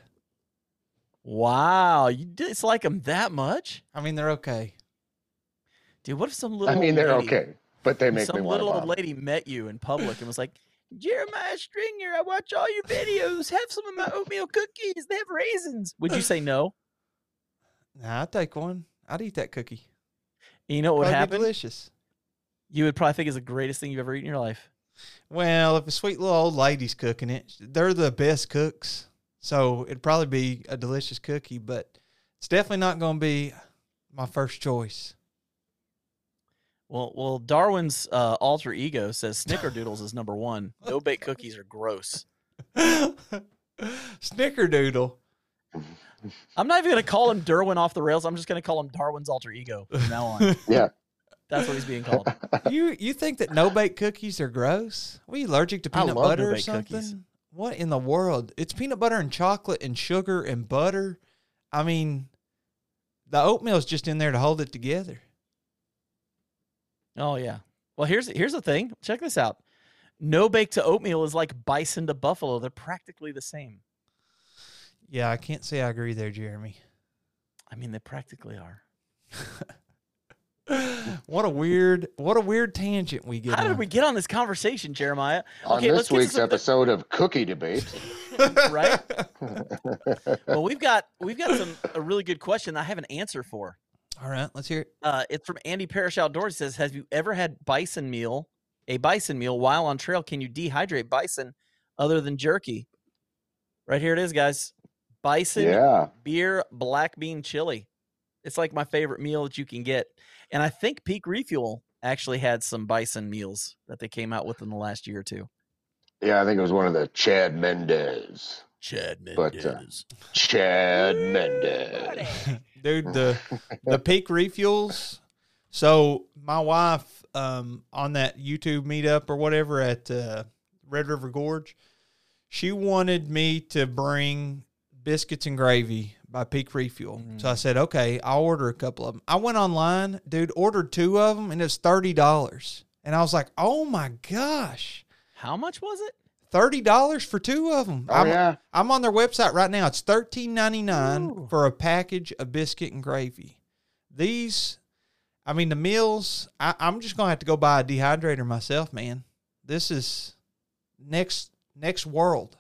Wow, you dislike them that much, I mean, they're okay. dude? What if some little I mean, old they're lady, okay, but they make some me want to little old vomit. lady met you in public and was like, Jeremiah Stringer, I watch all your videos. Have some of my oatmeal cookies. They have raisins. Would you say no? Nah, I'd take one. I'd eat that cookie. And you know what would Probably be happen? delicious. You would probably think is the greatest thing you've ever eaten in your life. Well, if a sweet little old lady's cooking it, they're the best cooks. So it'd probably be a delicious cookie, but it's definitely not going to be my first choice. Well, well, Darwin's uh, alter ego says Snickerdoodles is number one. No bake cookies are gross. Snickerdoodle. I'm not even going to call him Derwin off the rails. I'm just going to call him Darwin's alter ego from now on. Yeah. That's what he's being called. You you think that no bake cookies are gross? Are you allergic to I peanut love butter or no-bake something? cookies. What in the world? It's peanut butter and chocolate and sugar and butter. I mean, the oatmeal's just in there to hold it together. Oh yeah. Well, here's here's the thing. Check this out. No bake to oatmeal is like bison to buffalo. They're practically the same. Yeah, I can't say I agree there, Jeremy. I mean, they practically are. What a weird, what a weird tangent we get. How on. did we get on this conversation, Jeremiah? On okay, this week's episode of Cookie Debate, right? Well, we've got we've got some a really good question I have an answer for. All right, let's hear it. Uh, it's from Andy Parrish Outdoors. He says, "Have you ever had bison meal? A bison meal while on trail? Can you dehydrate bison other than jerky?" Right here it is, guys. Bison yeah. beer black bean chili. It's like my favorite meal that you can get. And I think Peak Refuel actually had some bison meals that they came out with in the last year or two. Yeah, I think it was one of the Chad Mendez. Chad Mendez. But, uh, Chad Mendez. Dude, the the Peak Refuels. So my wife, um, on that YouTube meetup or whatever at uh, Red River Gorge, she wanted me to bring biscuits and gravy by Peak Refuel. Mm. So I said, okay, I'll order a couple of them. I went online, dude, ordered two of them, and it was thirty dollars. And I was like, oh, my gosh. How much was it? thirty dollars for two of them. Oh, I'm, yeah. I'm on their website right now. It's thirteen ninety-nine for a package of biscuit and gravy. These, I mean, the meals, I, I'm just going to have to go buy a dehydrator myself, man. This is next next world.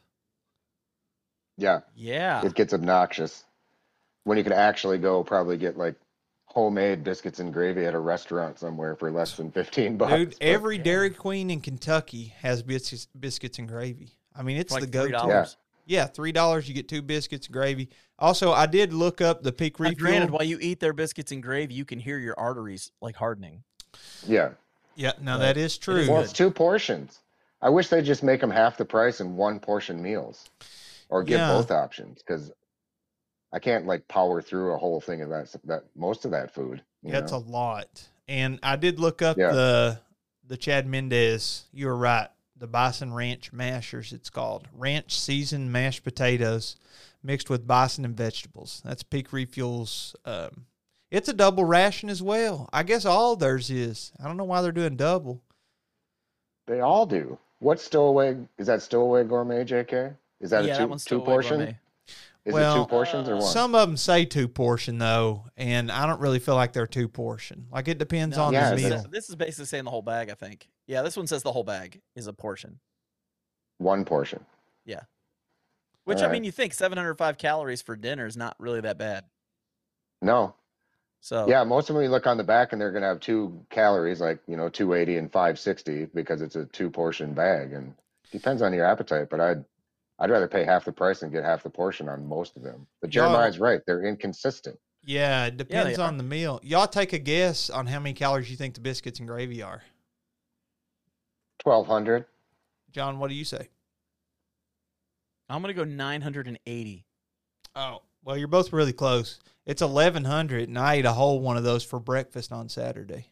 Yeah. Yeah. It gets obnoxious when you can actually go probably get like homemade biscuits and gravy at a restaurant somewhere for less than fifteen bucks. Dude, but, every Dairy Queen in Kentucky has biscuits, biscuits and gravy. I mean, it's like the go-to. Yeah. Yeah, three dollars, you get two biscuits and gravy. Also, I did look up the Peak Refuel. Granted, while you eat their biscuits and gravy, you can hear your arteries like hardening. Yeah. Yeah, no, But that is true. Well, it's two portions. I wish they just make them half the price in one portion meals, or give Yeah. both options, because I can't like power through a whole thing of that. That most of that food. Yeah, it's a lot. And I did look up Yeah. the the Chad Mendez. You were right. The Bison Ranch Mashers, it's called. Ranch seasoned mashed potatoes mixed with bison and vegetables. That's Peak Refuel's. Um, it's a double ration as well. I guess all theirs is. I don't know why they're doing double. They all do. What's Stowaway? Is that Stowaway Gourmet, J K? Is that yeah, a that two one's two Stowaway portion? Gourmet. Is Well, it two portions or uh, one? Some of them say two portion, though, and I don't really feel like they're two portion. Like, it depends No, on Yeah, the this, meal. is, this is basically saying the whole bag, I think. Yeah, this one says the whole bag is a portion. One portion. Which, All I right. mean, you think seven hundred five calories for dinner is not really that bad. No. So Yeah, most of them you look on the back and they're going to have two calories, like, you know, two eighty and five sixty, because it's a two portion bag, and depends on your appetite, but I'd I'd rather pay half the price and get half the portion on most of them. But Y'all- Jeremiah's right. They're inconsistent. Yeah, it depends are. on the meal. Y'all take a guess on how many calories you think the biscuits and gravy are. twelve hundred. John, what do you say? I'm going to go nine hundred eighty. Oh, well, you're both really close. It's eleven hundred, and I ate a whole one of those for breakfast on Saturday.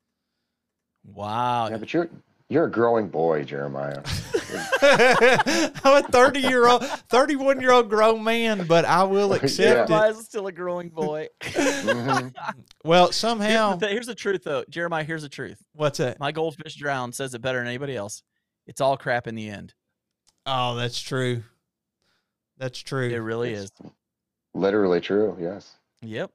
Wow. Yeah, but you're you're a growing boy, Jeremiah. I'm a thirty-year-old, thirty-one-year-old grown man, but I will accept Yeah. it. Jeremiah's still a growing boy. Mhm. Well, Here's somehow, the, th- here's the truth, though. Jeremiah, here's the truth. what's that? My goldfish drown says it better than anybody else. It's all crap in the end. Oh, that's true. That's true. It really is. Literally true. Yes. Yep.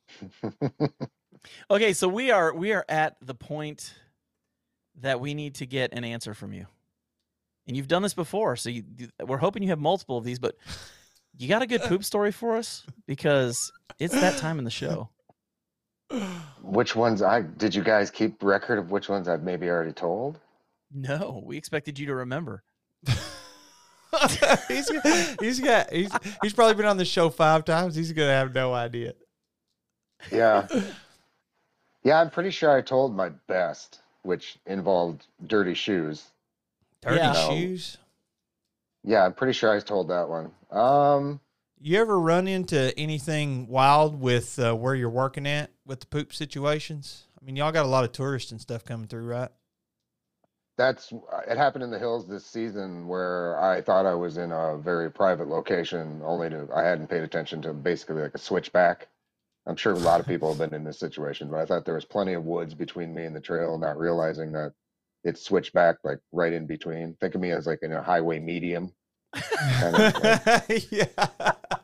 Okay, so we are we are at the point that we need to get an answer from you. And you've done this before, so you, we're hoping you have multiple of these, but you got a good poop story for us? Because it's that time in the show. Which ones I did you guys keep record of which ones I've maybe already told? No, we expected you to remember. he's, he's got he's he's probably been on the show five times. He's gonna have no idea. Yeah. Yeah, I'm pretty sure I told my best, which involved dirty shoes. Dirty Yeah. shoes. Yeah, I'm pretty sure I told that one. Um, You ever run into anything wild with uh, where you're working at with the poop situations? I mean, y'all got a lot of tourists and stuff coming through, right? that's it happened in the hills this season where I thought I was in a very private location, only to I hadn't paid attention to basically like a switchback. I'm sure a lot of people have been in this situation, but I thought there was plenty of woods between me and the trail, not realizing that it's switched back like right in between. Think of me as like in a highway medium. Kind of, like, yeah.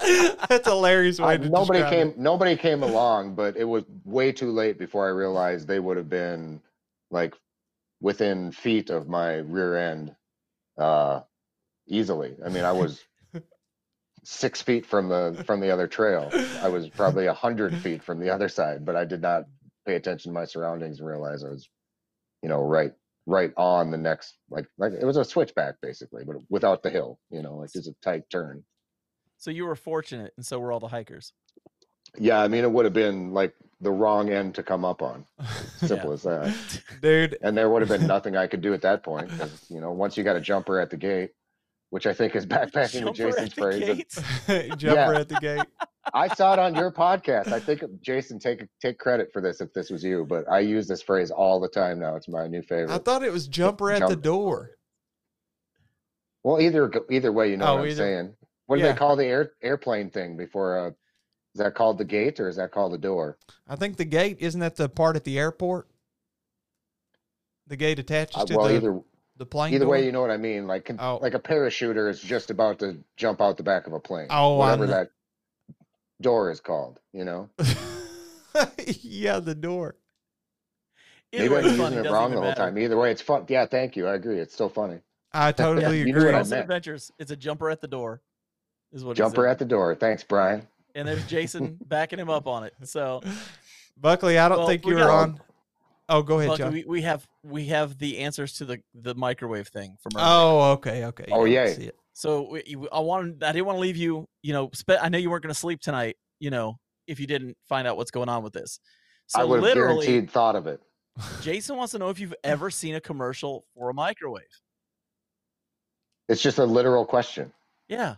That's a hilarious way I, to nobody describe came it. nobody came along, but it was way too late before I realized they would have been like within feet of my rear end uh easily. I mean, I was six feet from the from the other trail. I was probably a hundred feet from the other side, but I did not pay attention to my surroundings and realize I was, you know, right right on the next, like like it was a switchback basically, but without the hill, you know, like it's a tight turn. So you were fortunate, and so were all the hikers. Yeah, I mean, it would have been like the wrong end to come up on. Simple Yeah. as that, Dude. And there would have been nothing I could do at that point, because you know, once you got a jumper at the gate, which I think is backpacking with Jumper Jason's at the phrase. gates? Jumper Yeah. at the gate. I saw it on your podcast. I think Jason, take take credit for this if this was you, but I use this phrase all the time now. It's my new favorite. I thought it was jumper at Jump- the door. Well, either either way, you know Oh, what I'm either- saying. What do yeah. they call the air airplane thing before? Uh, is that called the gate or is that called the door? I think the gate, isn't that the part at the airport? The gate attaches Uh, to well, the, either the plane either door? way, you know what I mean. Like con- Oh. like a parachuter is just about to jump out the back of a plane. Oh, I whatever know. that door is called. You know, Yeah, the door. Either maybe way, I'm it's using funny, it doesn't wrong even the whole matter. time. Either way, it's fun. Yeah, thank you. I agree. It's still funny. I totally you knew agree. what I Carlson meant. Adventures. It's a jumper at the door, is what Jumper he said. at the door. Thanks, Brian. And there's Jason backing him up on it. So, Buckley, I don't Well, think we you got- were on. Oh, go ahead, Bucky, John. we, we have we have the answers to the the microwave thing from earlier. Oh, okay, okay. Oh, yeah, I yay. see it. So we, you- I wanted I didn't want to leave you. You know, spe- I know you weren't going to sleep tonight. You know, if you didn't find out what's going on with this. So I would have literally, guaranteed thought of it. Jason wants to know if you've ever seen a commercial for a microwave. It's just a literal question. Yeah.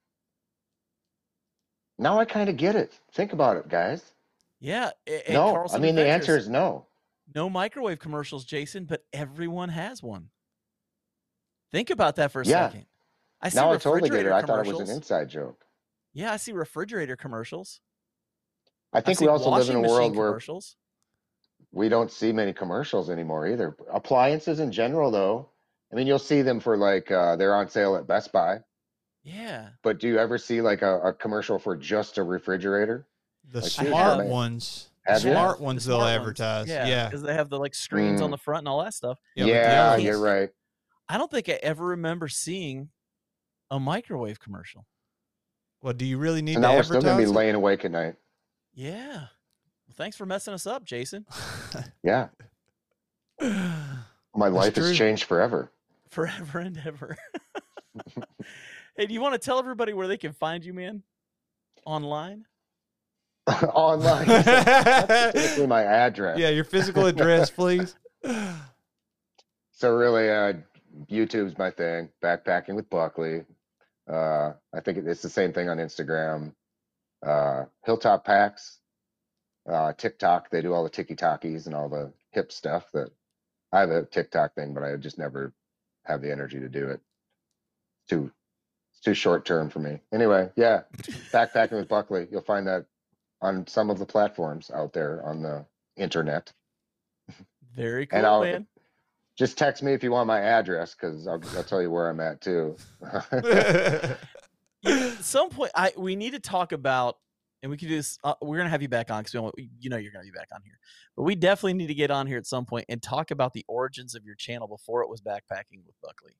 Now I kind of get it. Think about it, guys. Yeah. a- and no, I Carlson mean, the Adventures, answer is no. no microwave commercials, Jason, but everyone has one. Think about that for a Yeah. second. I see Now I totally get refrigerator it. I thought it was commercials. an inside joke. Yeah, I see refrigerator commercials. I I've think seen we also live in washing a world machine where commercials. we don't see many commercials anymore either. Appliances in general, though, I mean, you'll see them for like uh, they're on sale at Best Buy. Yeah. But do you ever see like a, a commercial for just a refrigerator? The Like, I smart have. ones. Have the you? smart The ones smart they'll ones. advertise. Yeah, Yeah. because they have the like screens on Mm. the front and all that stuff. Yeah, but the Yeah, other you're ones- right. I don't think I ever remember seeing a microwave commercial. Well, do you really need So to now we're still gonna be advertise it? laying awake at night. Yeah. Well, thanks for messing us up, Jason. Yeah, my That's life true. has changed forever. Forever and ever. Hey, do you want to tell everybody where they can find you, man? Online? Online, that's specifically my address. Yeah, your physical address, please. So really, uh, YouTube's my thing. Backpacking with Buckley. Uh, I think it's the same thing on Instagram. Uh, Hilltop Packs. Uh, TikTok. They do all the tiki-takis and all the hip stuff. That I have a TikTok thing, but I just never have the energy to do it. It's too, it's too short term for me. Anyway, yeah, Backpacking with Buckley. You'll find that on some of the platforms out there on the internet. Very cool, And I'll- man. Just text me if you want my address, because I'll, I'll tell you where I'm at too. Yeah, at some point, I we need to talk about, and we could do this. Uh, we're gonna have you back on because you know you're gonna be back on here, but we definitely need to get on here at some point and talk about the origins of your channel before it was Backpacking with Buckley.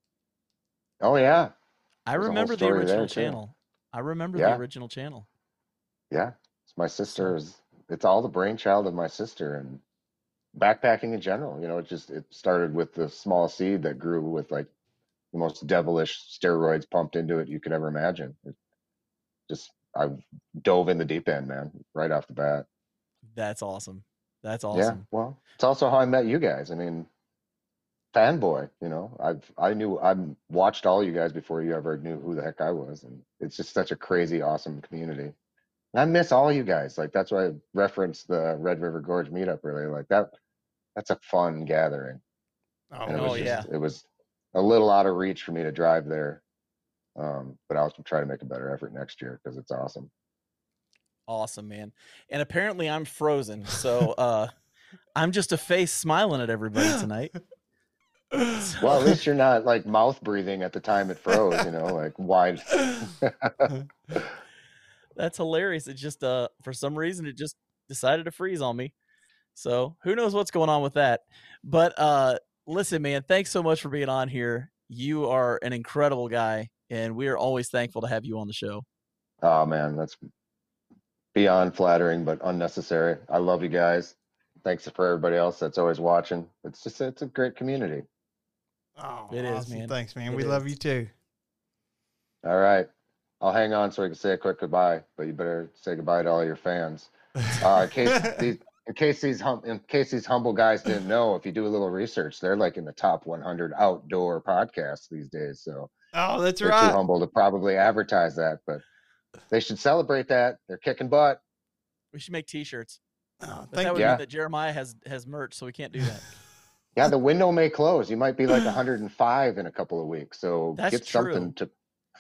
Oh yeah, I There's a whole remember the story original there, too. channel. I remember Yeah. the original channel. yeah. It's my sister's. It's all the brainchild of my sister, and backpacking in general. You know, it just it started with the small seed that grew with like the most devilish steroids pumped into it you could ever imagine. It just I dove in the deep end, man, right off the bat. That's awesome. That's Yeah, awesome. well, it's also how I met you guys. I mean, fanboy, you know. I've I knew I watched all you guys before you ever knew who the heck I was, and it's just such a crazy, awesome community. And I miss all you guys. Like that's why I referenced the Red River Gorge meetup earlier. Like that, that's a fun gathering. And it Oh, was yeah. just, it was a little out of reach for me to drive there, um, but I'll try to make a better effort next year because it's awesome. Awesome, man. And apparently I'm frozen. So uh I'm just a face smiling at everybody tonight. So- Well, at least you're not like mouth breathing at the time it froze. You know, like wide. That's hilarious. It just, uh, for some reason, it just decided to freeze on me. So who knows what's going on with that? But uh, listen, man, thanks so much for being on here. You are an incredible guy, and we are always thankful to have you on the show. Oh man, that's beyond flattering, but unnecessary. I love you guys. Thanks for everybody else that's always watching. It's just, it's a great community. Oh, it awesome. is, man. Thanks, man. It we is. love you too. All right. I'll hang on so we can say a quick goodbye, but you better say goodbye to all your fans. Uh, in case these, in case these, hum, in case these humble guys didn't know, if you do a little research, they're like in the top one hundred outdoor podcasts these days. So oh, that's they're right. too humble to probably advertise that, but they should celebrate that. They're kicking butt. We should make T-shirts. Oh, but that would yeah. mean that Jeremiah has has merch, so we can't do that. Yeah, the window may close. You might be like one hundred five in a couple of weeks. So That's get true. something to.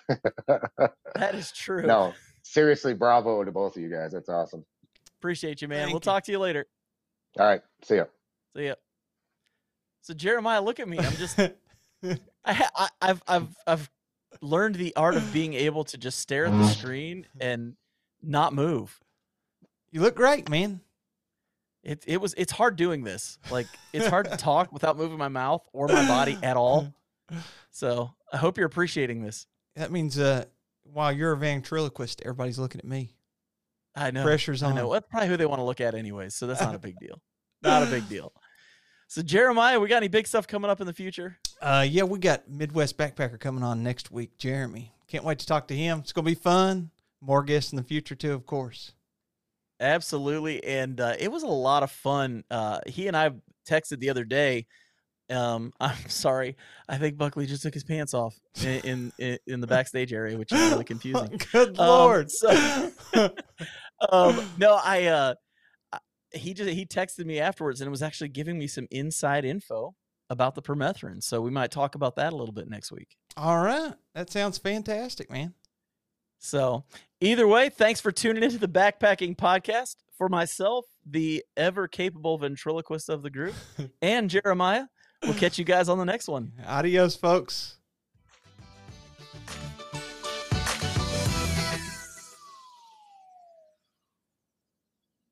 That is true. No, seriously, bravo to both of you guys. That's awesome. Appreciate you, man. Thank we'll you. talk to you later. All right. See ya. See ya. So Jeremiah, look at me. I'm just. I, I I've I've I've learned the art of being able to just stare at the screen and not move. You look great, man. It it was it's hard doing this. Like it's hard to talk without moving my mouth or my body at all. So I hope you're appreciating this. That means uh, while you're a ventriloquist, everybody's looking at me. I know. Pressure's on. I know. That's probably who they want to look at anyways. So that's not a big deal. Not a big deal. So Jeremiah, we got any big stuff coming up in the future? Uh, yeah, we got Midwest Backpacker coming on next week. Jeremy, can't wait to talk to him. It's gonna be fun. More guests in the future too, of course. Absolutely, and uh, it was a lot of fun. Uh, he and I texted the other day. Um, I'm sorry, I think Buckley just took his pants off in in, in the backstage area, which is really confusing. Good Lord! Um, so, um, no, I uh, he just he texted me afterwards, and it was actually giving me some inside info about the permethrin. So we might talk about that a little bit next week. All right, that sounds fantastic, man. So either way, thanks for tuning into the Backpacking Podcast. For myself, the ever capable ventriloquist of the group, and Jeremiah, we'll catch you guys on the next one. Adios, folks.